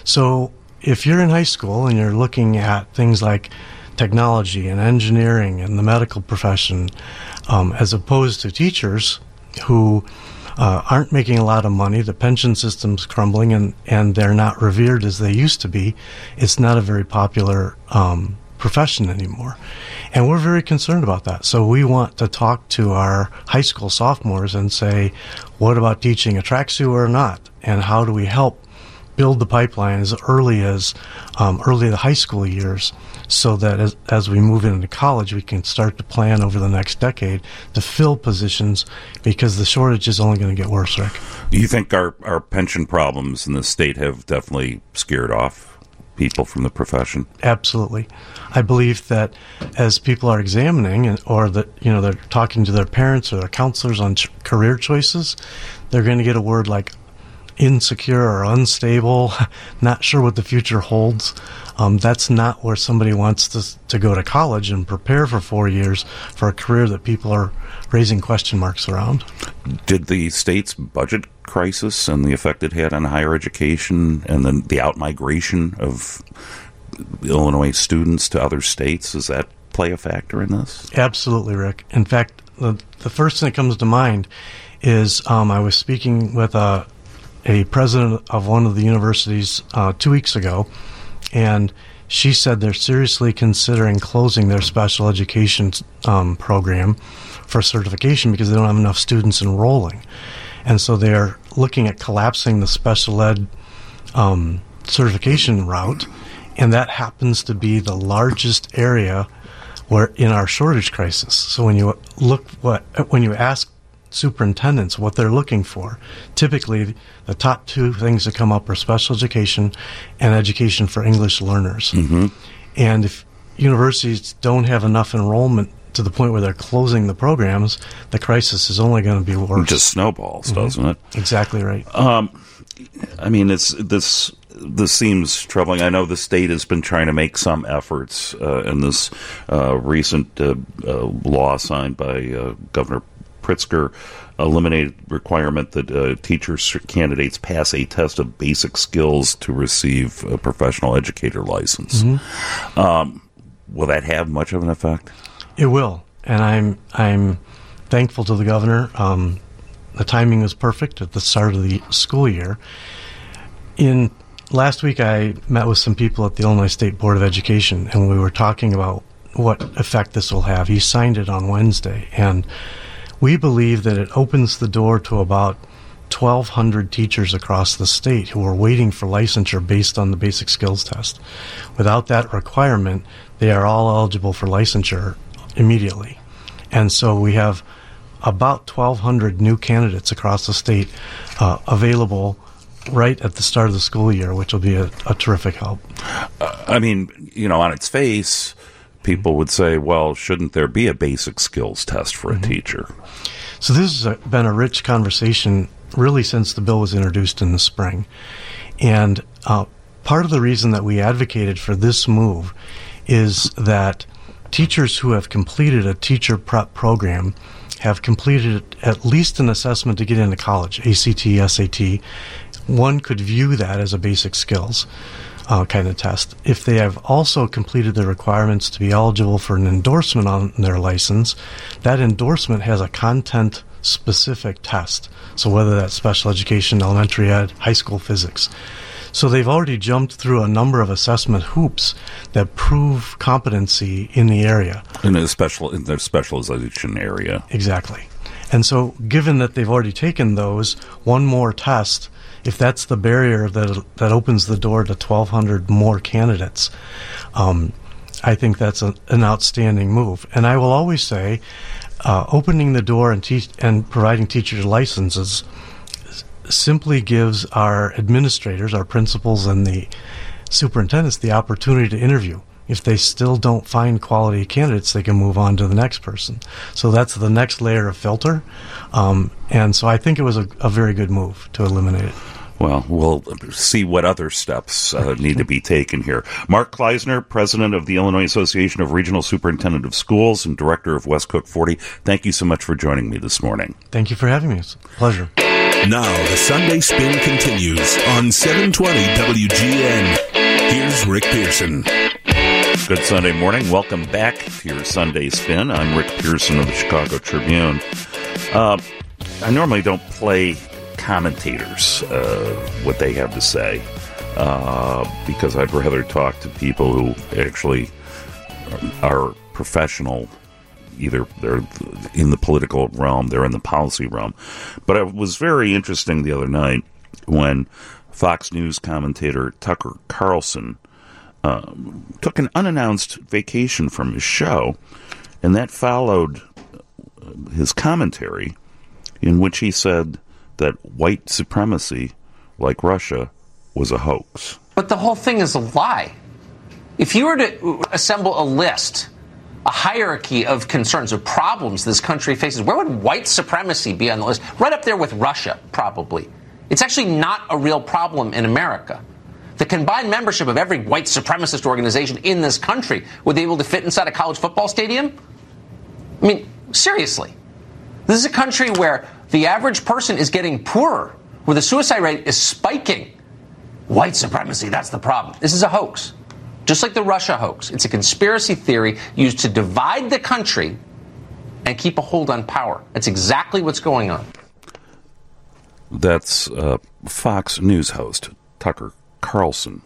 So if you're in high school and you're looking at things like technology and engineering and the medical profession, um, as opposed to teachers who Uh, aren't making a lot of money, the pension system's crumbling, and, and they're not revered as they used to be, it's not a very popular um, profession anymore. And we're very concerned about that. So we want to talk to our high school sophomores and say, what about teaching attracts you or not? And how do we help build the pipeline as early as um, early the high school years, so that as, as we move into college, we can start to plan over the next decade to fill positions, because the shortage is only going to get worse, Rick. You think our, our pension problems in the state have definitely scared off people from the profession? Absolutely. I believe that as people are examining, or that, you know, they're talking to their parents or their counselors on ch- career choices, they're going to get a word like insecure or unstable, not sure what the future holds. Um, that's not where somebody wants to to go to college and prepare for four years for a career that people are raising question marks around. Did the state's budget crisis and the effect it had on higher education and then the out-migration of Illinois students to other states, does that play a factor in this? Absolutely, Rick. In fact, the, the first thing that comes to mind is um, I was speaking with a a president of one of the universities uh, two weeks ago, and she said they're seriously considering closing their special education um, program for certification because they don't have enough students enrolling. And so they're looking at collapsing the special ed um, certification route, and that happens to be the largest area where in our shortage crisis. So when you look what when you ask superintendents what they're looking for, typically the top two things that come up are special education and education for English learners. Mm-hmm. And if universities don't have enough enrollment to the point where they're closing the programs, the crisis is only going to be worse. It just snowballs, mm-hmm. doesn't it? Exactly right. Um, I mean, it's this. This seems troubling. I know the state has been trying to make some efforts uh, in this uh, recent uh, uh, law signed by uh, Governor Pritzker, eliminated requirement that uh, teachers candidates pass a test of basic skills to receive a professional educator license. Mm-hmm. Um, will that have much of an effect? It will, and I'm I'm thankful to the governor. Um, the timing was perfect at the start of the school year. In last week I met with some people at the Illinois State Board of Education, and we were talking about what effect this will have. He signed it on Wednesday, and we believe that it opens the door to about twelve hundred teachers across the state who are waiting for licensure based on the basic skills test. Without that requirement, they are all eligible for licensure immediately. And so we have about twelve hundred new candidates across the state uh, available right at the start of the school year, which will be a, a terrific help. Uh, I mean, you know, on its face, people would say, well, shouldn't there be a basic skills test for a mm-hmm. teacher? So this has a, been a rich conversation really since the bill was introduced in the spring. And uh, part of the reason that we advocated for this move is that teachers who have completed a teacher prep program have completed at least an assessment to get into college, A C T, S A T. One could view that as a basic skills uh, kind of test. If they have also completed the requirements to be eligible for an endorsement on their license, that endorsement has a content-specific test. So whether that's special education, elementary ed, high school physics. So they've already jumped through a number of assessment hoops that prove competency in the area. In a special, in their specialization area. Exactly. And so given that they've already taken those, one more test, if that's the barrier that that opens the door to twelve hundred more candidates, um, I think that's a, an outstanding move. And I will always say, uh, opening the door and, te- and providing teachers licenses simply gives our administrators, our principals, and the superintendents the opportunity to interview. If they still don't find quality candidates, they can move on to the next person. So that's the next layer of filter. Um, and so I think it was a, a very good move to eliminate it. Well, we'll see what other steps uh, need to be taken here. Mark Kleisner, president of the Illinois Association of Regional Superintendent of Schools and director of West Cook forty, thank you so much for joining me this morning. Thank you for having me. It's a pleasure. Now the Sunday Spin continues on seven twenty W G N. Here's Rick Pearson. Good Sunday morning. Welcome back to your Sunday Spin. I'm Rick Pearson of the Chicago Tribune. Uh, I normally don't play commentators, uh, what they have to say, uh, because I'd rather talk to people who actually are professional. Either they're in the political realm, they're in the policy realm. But it was very interesting the other night when Fox News commentator Tucker Carlson um, took an unannounced vacation from his show, and that followed his commentary in which he said that white supremacy, like Russia, was a hoax. But the whole thing is a lie. If you were to assemble a list, a hierarchy of concerns, of problems this country faces, where would white supremacy be on the list? Right up there with Russia, probably. It's actually not a real problem in America. The combined membership of every white supremacist organization in this country would be able to fit inside a college football stadium? I mean, seriously. This is a country where the average person is getting poorer, where the suicide rate is spiking. White supremacy, that's the problem. This is a hoax. Just like the Russia hoax. It's a conspiracy theory used to divide the country and keep a hold on power. That's exactly what's going on. That's uh, Fox News host Tucker Carlson.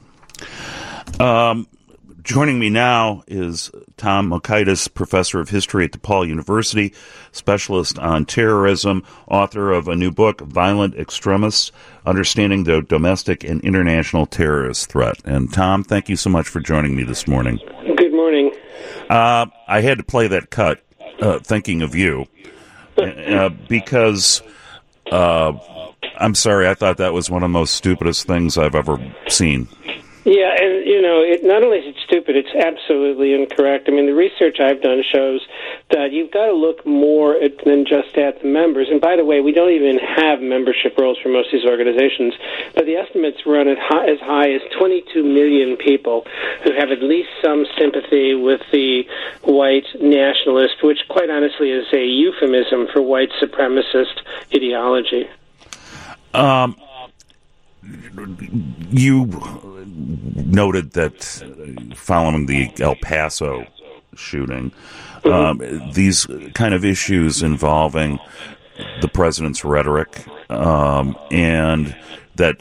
Um, joining me now is Tom Mockaitis, professor of history at DePaul University, specialist on terrorism, author of a new book, Violent Extremists, Understanding the Domestic and International Terrorist Threat. And Tom, thank you so much for joining me this morning. Good morning. Uh, I had to play that cut, uh, thinking of you, uh, because uh, I'm sorry, I thought that was one of the most stupidest things I've ever seen. Yeah, and, you know, it, not only is it stupid, it's absolutely incorrect. I mean, the research I've done shows that you've got to look more at, than just at the members. And by the way, we don't even have membership rolls for most of these organizations, but the estimates run at high, as high as twenty-two million people who have at least some sympathy with the white nationalist, which quite honestly is a euphemism for white supremacist ideology. Um, you noted that following the El Paso shooting, um, these kind of issues involving the president's rhetoric, um, and that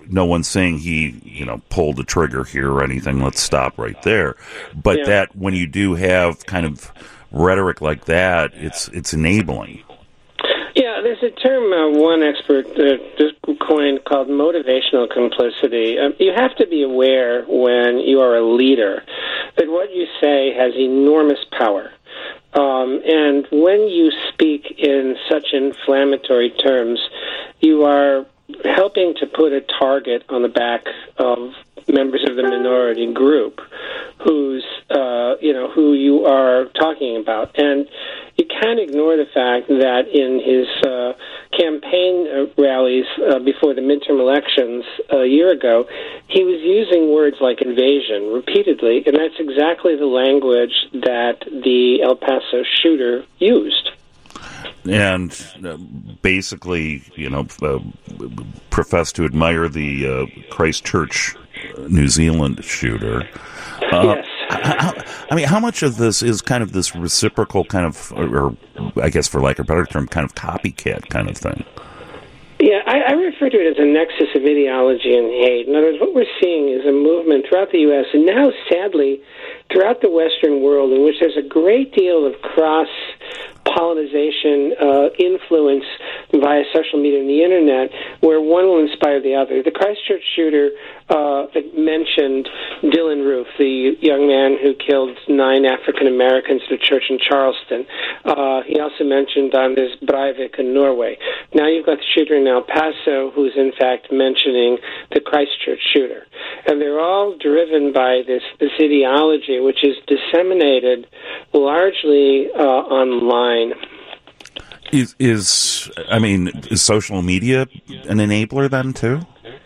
no one's saying he, you know, pulled the trigger here or anything. Let's stop right there. But Yeah. that when you do have kind of rhetoric like that, it's it's enabling. Yeah, there's a term uh, one expert uh, just coined called motivational complicity. Um, you have to be aware when you are a leader that what you say has enormous power. Um, and when you speak in such inflammatory terms, you are helping to put a target on the back of members of the minority group who's, uh, you know, who you are talking about. And you can't ignore the fact that in his uh, campaign uh, rallies uh, before the midterm elections a year ago, he was using words like invasion repeatedly, and that's exactly the language that the El Paso shooter used. And uh, basically, you know, uh, profess to admire the uh, Christchurch, New Zealand shooter. Uh, yes. How, I mean, how much of this is kind of this reciprocal kind of, or, or I guess for lack of a better term, kind of copycat kind of thing? Yeah, I, I refer to it as a nexus of ideology and hate. In other words, what we're seeing is a movement throughout the U S and now, sadly, throughout the Western world in which there's a great deal of cross pollination uh, influence via social media and the internet, where one will inspire the other. The Christchurch shooter uh, mentioned Dylan Roof, the young man who killed nine African Americans at a church in Charleston. Uh, he also mentioned Anders Breivik in Norway. Now you've got the shooter in El Paso, who's in fact mentioning the Christchurch shooter, and they're all driven by this this ideology, which is disseminated largely uh, online. Is, is I mean, is social media an enabler then too?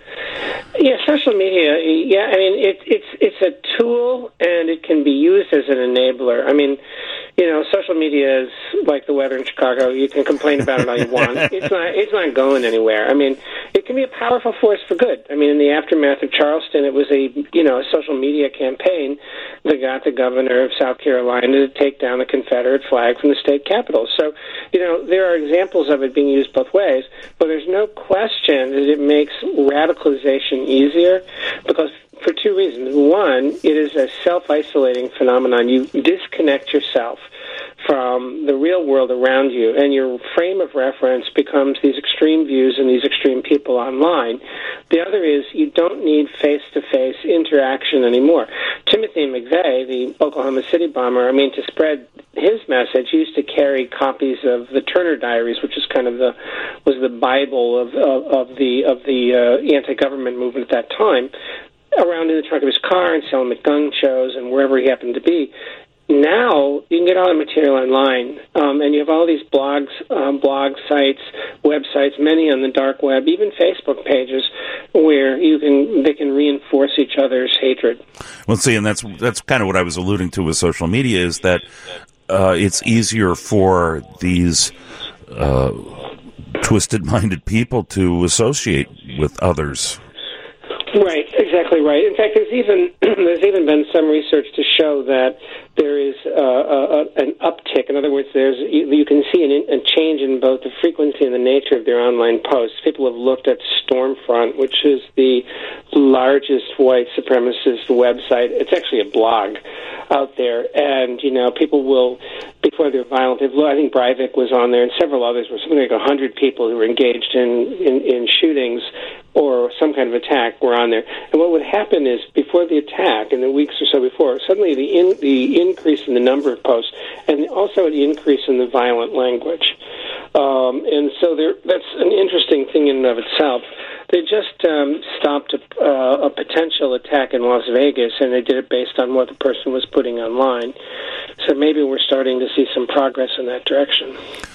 Yeah, social media. Yeah, I mean, it, it's it's a tool, and it can be used as an enabler. I mean, you know, social media is like the weather in Chicago. You can complain about it all you want. It's not it's not going anywhere. I mean, it can be a powerful force for good. I mean, in the aftermath of Charleston, it was a you know a social media campaign that got the governor of South Carolina to take down the Confederate flag from the state capitol. So, you know, there are examples of it being used both ways, but there's no question that it makes radicalization easier because for two reasons. One, it is a self-isolating phenomenon. You disconnect yourself from the real world around you, and your frame of reference becomes these extreme views and these extreme people online. The other is you don't need face-to-face interaction anymore. Timothy McVeigh, the Oklahoma City bomber, I mean, to spread his message, used to carry copies of the Turner Diaries, which is kind of the was the Bible of of, of the of the uh, anti-government movement at that time, around in the trunk of his car and sell them at gun shows and wherever he happened to be. Now you can get all the material online, um, and you have all these blogs, um, blog sites, websites, many on the dark web, even Facebook pages, where you can they can reinforce each other's hatred. Well, see, and that's that's kind of what I was alluding to with social media is that uh, it's easier for these uh, twisted-minded people to associate with others. Right, exactly right. In fact, there's even there's even been some research to show that there is uh, a, an uptick. In other words, there's you, you can see an, a change in both the frequency and the nature of their online posts. People have looked at Stormfront, which is the largest white supremacist website. It's actually a blog out there, and you know, people will before they're violent. They've, I think Breivik was on there, and several others were something like a hundred people who were engaged in, in in shootings or some kind of attack were on there. And what would happen is, before the attack, in the weeks or so before, suddenly the in, the increase in the number of posts, and also an increase in the violent language. Um, and so there, that's an interesting thing in and of itself. They just um, stopped a, uh, a potential attack in Las Vegas, and they did it based on what the person was putting online. So maybe we're starting to see some progress in that direction.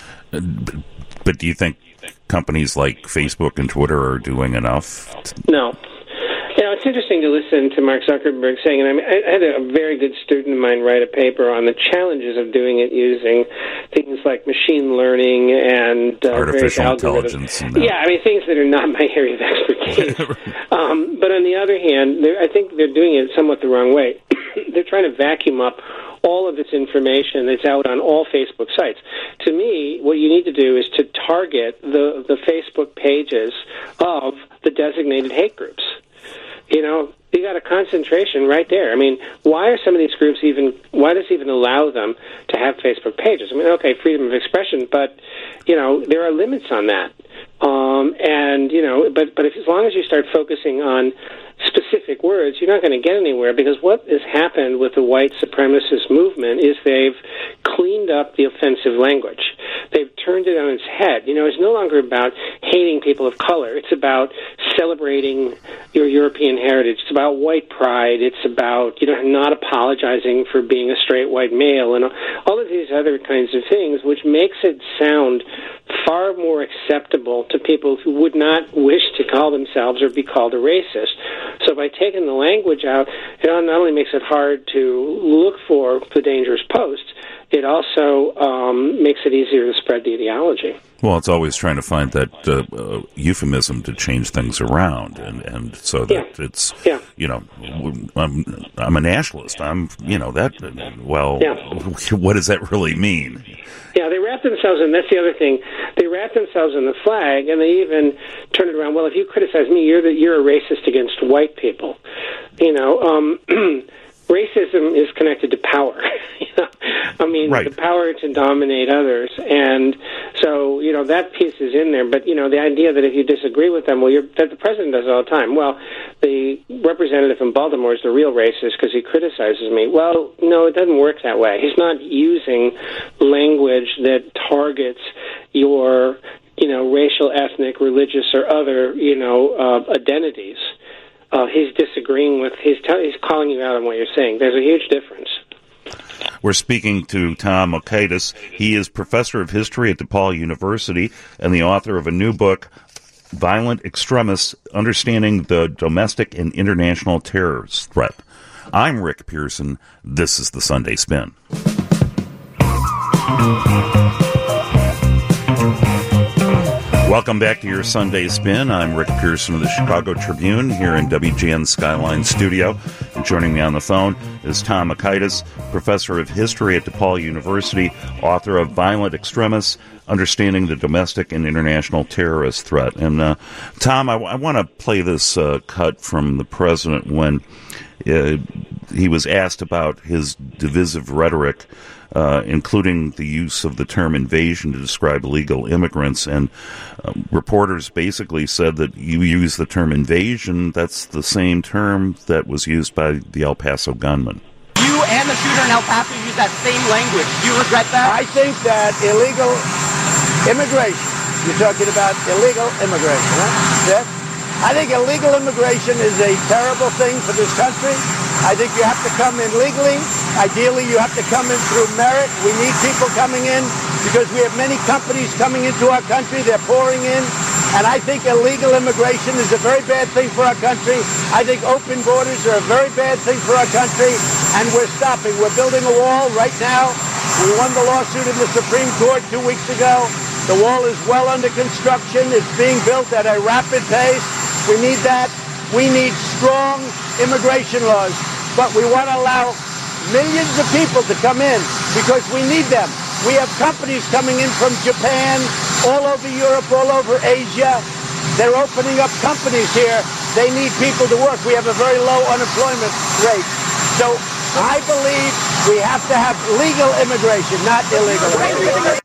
But do you think companies like Facebook and Twitter are doing enough? No. You know, it's it's interesting to listen to Mark Zuckerberg saying, and I, mean, I had a very good student of mine write a paper on the challenges of doing it using things like machine learning and uh, artificial intelligence. And yeah, I mean, things that are not my area of expertise. um, but on the other hand, I think they're doing it somewhat the wrong way. They're trying to vacuum up all of this information that's out on all Facebook sites. To me, what you need to do is to target the, the Facebook pages of the designated hate groups. You know, you got a concentration right there. I mean, why are some of these groups even, why does it even allow them to have Facebook pages? I mean, okay, freedom of expression, but, you know, there are limits on that. Um, and, you know, but, but if, as long as you start focusing on specific words, you're not going to get anywhere, because what has happened with the white supremacist movement is they've cleaned up the offensive language. They've turned it on its head. You know, it's no longer about hating people of color. It's about celebrating your European heritage. It's about white pride. It's about, you know, not apologizing for being a straight white male and all of these other kinds of things, which makes it sound far more acceptable to people who would not wish to call themselves or be called a racist. So by taking the language out, it not only makes it hard to look for the dangerous posts, it also um, makes it easier to spread the ideology. Well, it's always trying to find that uh, uh, euphemism to change things around, and, and so that yeah. it's, yeah. you know, I'm, I'm a nationalist. I'm, you know, that, well, yeah. what does that really mean? Yeah, they wrap themselves in, that's the other thing, they wrap themselves in the flag, and they even turn it around, well, if you criticize me, you're, the, you're a racist against white people. You know, um, racism is connected to power. you know? I mean, right. the power to dominate others. And so, you know, that piece is in there. But, you know, the idea that if you disagree with them, well, you're, that the president does it all the time. Well, the representative from Baltimore is the real racist because he criticizes me. Well, no, it doesn't work that way. He's not using language that targets your, you know, racial, ethnic, religious, or other, you know, uh, identities. Uh, he's disagreeing with, he's, t- he's calling you out on what you're saying. There's a huge difference. We're speaking to Tom Okaitis. He is professor of history at DePaul University and the author of a new book, Violent Extremists, Understanding the Domestic and International Terrorist Threat. I'm Rick Pearson. This is the Sunday Spin. Welcome back to your Sunday Spin. I'm Rick Pearson of the Chicago Tribune here in W G N Skyline Studio. And joining me on the phone is Tom Okaitis, professor of history at DePaul University, author of Violent Extremists, Understanding the Domestic and International Terrorist Threat. And uh, Tom, I, w- I want to play this uh, cut from the president when uh, he was asked about his divisive rhetoric, Uh, including the use of the term invasion to describe illegal immigrants. And um, reporters basically said that you use the term invasion, that's the same term that was used by the El Paso gunman. You and the shooter in El Paso use that same language. Do you regret that? I think that illegal immigration, you're talking about illegal immigration, huh? Yes? I think illegal immigration is a terrible thing for this country. I think you have to come in legally. Ideally, you have to come in through merit. We need people coming in because we have many companies coming into our country. They're pouring in. And I think illegal immigration is a very bad thing for our country. I think open borders are a very bad thing for our country. And we're stopping. We're building a wall right now. We won the lawsuit in the Supreme Court two weeks ago. The wall is well under construction. It's being built at a rapid pace. We need that. We need strong immigration laws. But we want to allow millions of people to come in because we need them. We have companies coming in from Japan, all over Europe, all over Asia. They're opening up companies here. They need people to work. We have a very low unemployment rate. So I believe we have to have legal immigration, not illegal immigration.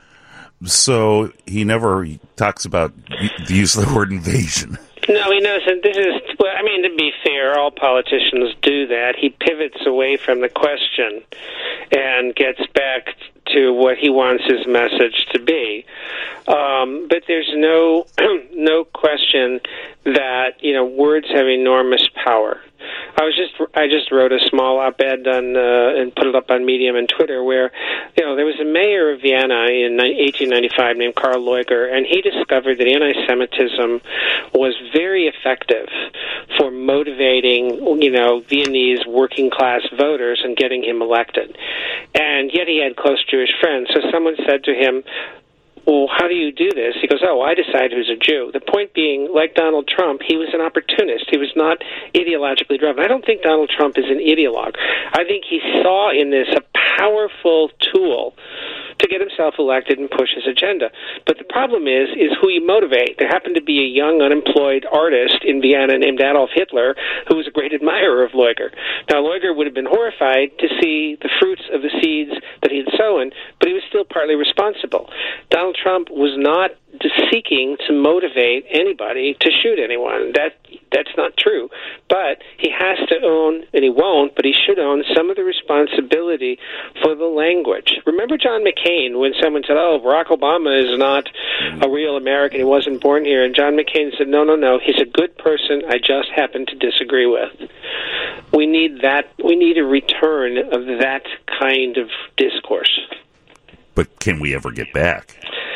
So he never he talks about the use of the word invasion. No, he knows that this is, well, I mean, to be fair, all politicians do that. He pivots away from the question and gets back to what he wants his message to be. Um, but there's no no question that, you know, words have enormous power. I was just I just wrote a small op-ed on uh, and put it up on Medium and Twitter where, you know, there was a mayor of Vienna in eighteen ninety-five named Karl Lueger, and he discovered that anti-Semitism was very effective for motivating, you know, Viennese working-class voters and getting him elected. And yet he had close Jewish friends. So someone said to him, well, how do you do this? He goes, oh, I decide who's a Jew. The point being, like Donald Trump, he was an opportunist. He was not ideologically driven. I don't think Donald Trump is an ideologue. I think he saw in this a powerful tool to get himself elected and push his agenda. But the problem is, is who you motivate. There happened to be a young, unemployed artist in Vienna named Adolf Hitler who was a great admirer of Lueger. Now, Lueger would have been horrified to see the fruits of the seeds that he had sown, but he was still partly responsible. Donald Trump was not seeking to motivate anybody to shoot anyone. That that's not true. But he has to own, and he won't, but he should own some of the responsibility for the language. Remember John McCain when someone said, oh, Barack Obama is not a real American, he wasn't born here, and John McCain said, no, no, no, he's a good person, I just happen to disagree with. We need that, we need a return of that kind of discourse. But can we ever get back?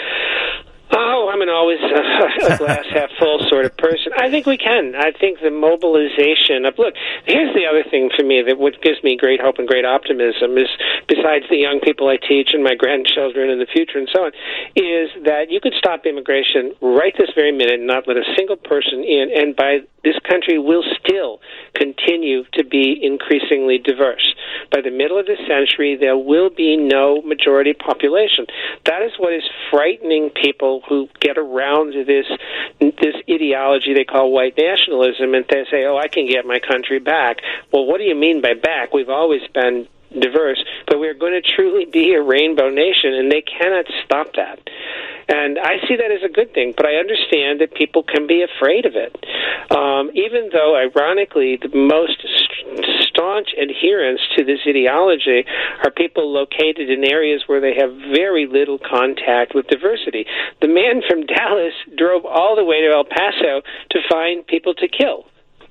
Oh, I'm an always uh, a glass half full sort of person. I think we can. I think the mobilization of, look, here's the other thing for me that what gives me great hope and great optimism is, besides the young people I teach and my grandchildren in the future and so on, is that you could stop immigration right this very minute and not let a single person in, and by this country will still continue to be increasingly diverse. By the middle of this century, there will be no majority population. That is what is frightening people who get around this this ideology they call white nationalism, and they say, oh, I can get my country back. Well, what do you mean by back? We've always been diverse, but we're going to truly be a rainbow nation, and they cannot stop that. And I see that as a good thing, but I understand that people can be afraid of it. Um, even though, ironically, the most st- staunch adherents to this ideology are people located in areas where they have very little contact with diversity. The man from Dallas drove all the way to El Paso to find people to kill.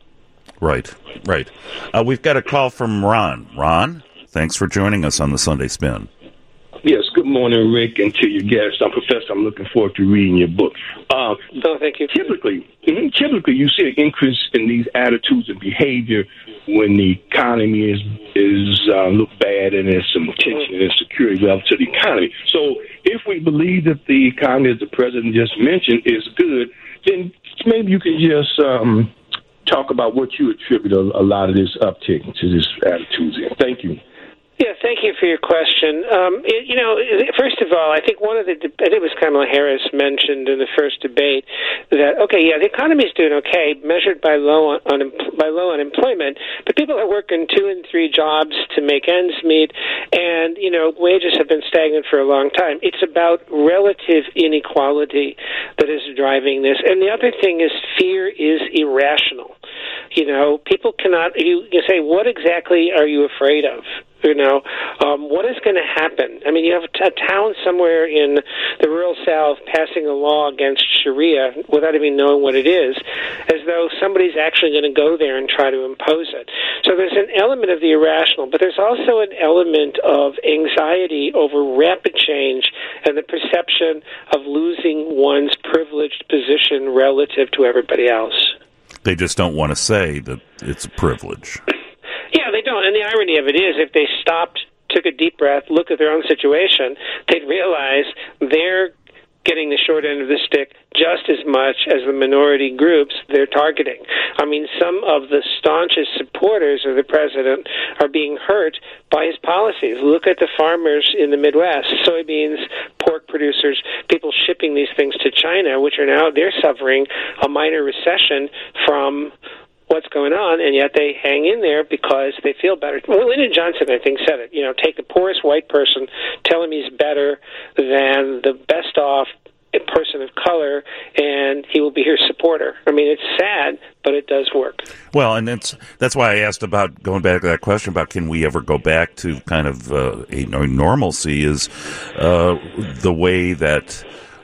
Right, right. Uh, we've got a call from Ron. Ron, thanks for joining us on the Sunday Spin. Yes, good morning, Rick, and to your guests. I'm Professor. I'm looking forward to reading your book. Uh, no, thank you. Typically, mm-hmm, typically, you see an increase in these attitudes and behavior when the economy is is uh, look bad and there's some tension and insecurity relative to the economy. So, if we believe that the economy, as the president just mentioned, is good, then maybe you can just um, talk about what you attribute a, a lot of this uptick to this attitudes in. Thank you. Yeah, thank you for your question. Um, it, you know, first of all, I think one of the, I think it was Kamala Harris mentioned in the first debate that, okay, yeah, the economy is doing okay, measured by low, un, by low unemployment, but people are working two and three jobs to make ends meet, and, you know, wages have been stagnant for a long time. It's about relative inequality that is driving this. And the other thing is fear is irrational. You know, people cannot, you, you say, what exactly are you afraid of? You know, um, what is going to happen? I mean, you have a, t- a town somewhere in the rural South passing a law against Sharia without even knowing what it is, as though somebody's actually going to go there and try to impose it. So there's an element of the irrational, but there's also an element of anxiety over rapid change and the perception of losing one's privileged position relative to everybody else. They just don't want to say that it's a privilege. Yeah, they don't. And the irony of it is, if they stopped, took a deep breath, looked at their own situation, they'd realize they're getting the short end of the stick just as much as the minority groups they're targeting. I mean, some of the staunchest supporters of the president are being hurt by his policies. Look at the farmers in the Midwest, soybeans, pork producers, people shipping these things to China, which are now, they're suffering a minor recession from what's going on, and yet they hang in there because they feel better. Well, Lyndon Johnson, I think, said it. You know, take the poorest white person, tell him he's better than the best off person of color, and he will be your supporter. I mean, it's sad, but it does work. Well, and that's that's why I asked about, going back to that question about can we ever go back to kind of uh, a normalcy, is uh, the way that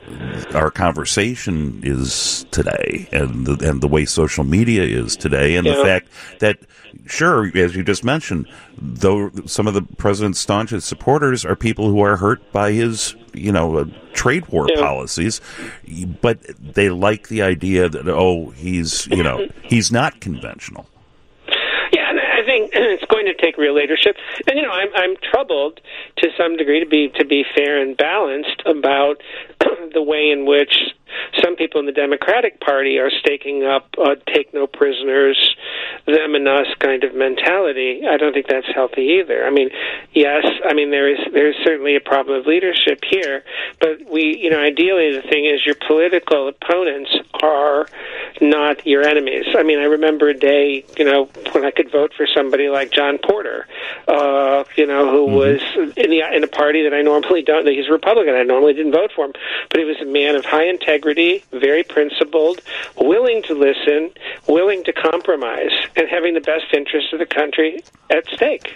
our conversation is today, and the, and the way social media is today, and yeah. the fact that, sure, as you just mentioned, though some of the president's staunchest supporters are people who are hurt by his, you know, uh, trade war yeah. policies, but they like the idea that, oh, he's, you know, he's not conventional. Yeah, and I think it's going to take real leadership. And, you know, I'm I'm troubled to some degree, to be to be fair and balanced, about the way in which some people in the Democratic Party are staking up uh, take no prisoners, them and us kind of mentality. I don't think that's healthy either. I mean, yes, I mean, there is there is certainly a problem of leadership here, but we, you know, ideally the thing is your political opponents are not your enemies. I mean, I remember a day, you know, when I could vote for somebody like John Porter, uh, you know, who mm-hmm. was in the in a party that I normally don't. He's a Republican. I normally didn't vote for him, but he was a man of high integrity, very principled, willing to listen, willing to compromise, and having the best interest of the country at stake.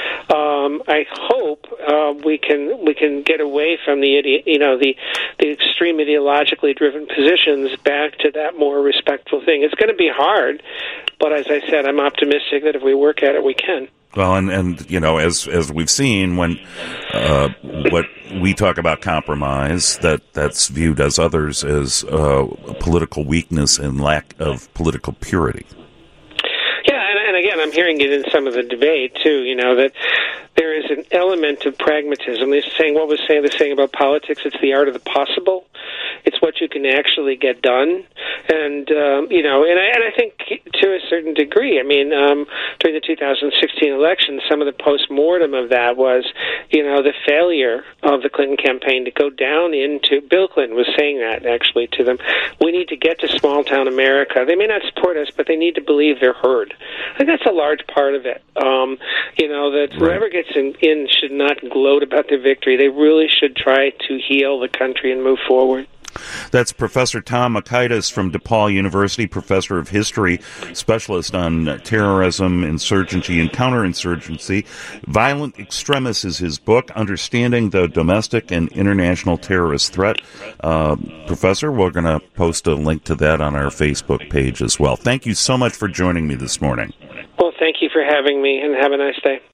Um, I hope uh, we can we can get away from the ide- you know the the extreme ideologically driven positions back to that more respectful thing. It's going to be hard, but as I said, I'm optimistic that if we work at it, we can. Well, and, and you know, as as we've seen, when uh, what we talk about compromise, that that's viewed as others as uh, political weakness and lack of political purity. Yeah, and, and again, I'm hearing it in some of the debate too. You know that there is an element of pragmatism. They're saying what was saying the saying about politics. It's the art of the possible. It's what you can actually get done, and um, you know, and I, and I think to a certain degree. I mean, um, during the two thousand sixteen election, some of the post-mortem of that was, you know, the failure of the Clinton campaign to go down into. Bill Clinton was saying that actually to them. We need to get to small-town America. They may not support us, but they need to believe they're heard. I think that's a large part of it. Um, you know, that right. whoever gets in, in should not gloat about their victory. They really should try to heal the country and move forward. That's Professor Tom Mockaitis from DePaul University, professor of history, specialist on terrorism, insurgency, and counterinsurgency. Violent Extremis is his book, Understanding the Domestic and International Terrorist Threat. Uh, Professor, we're going to post a link to that on our Facebook page as well. Thank you so much for joining me this morning. Well, thank you for having me, and have a nice day.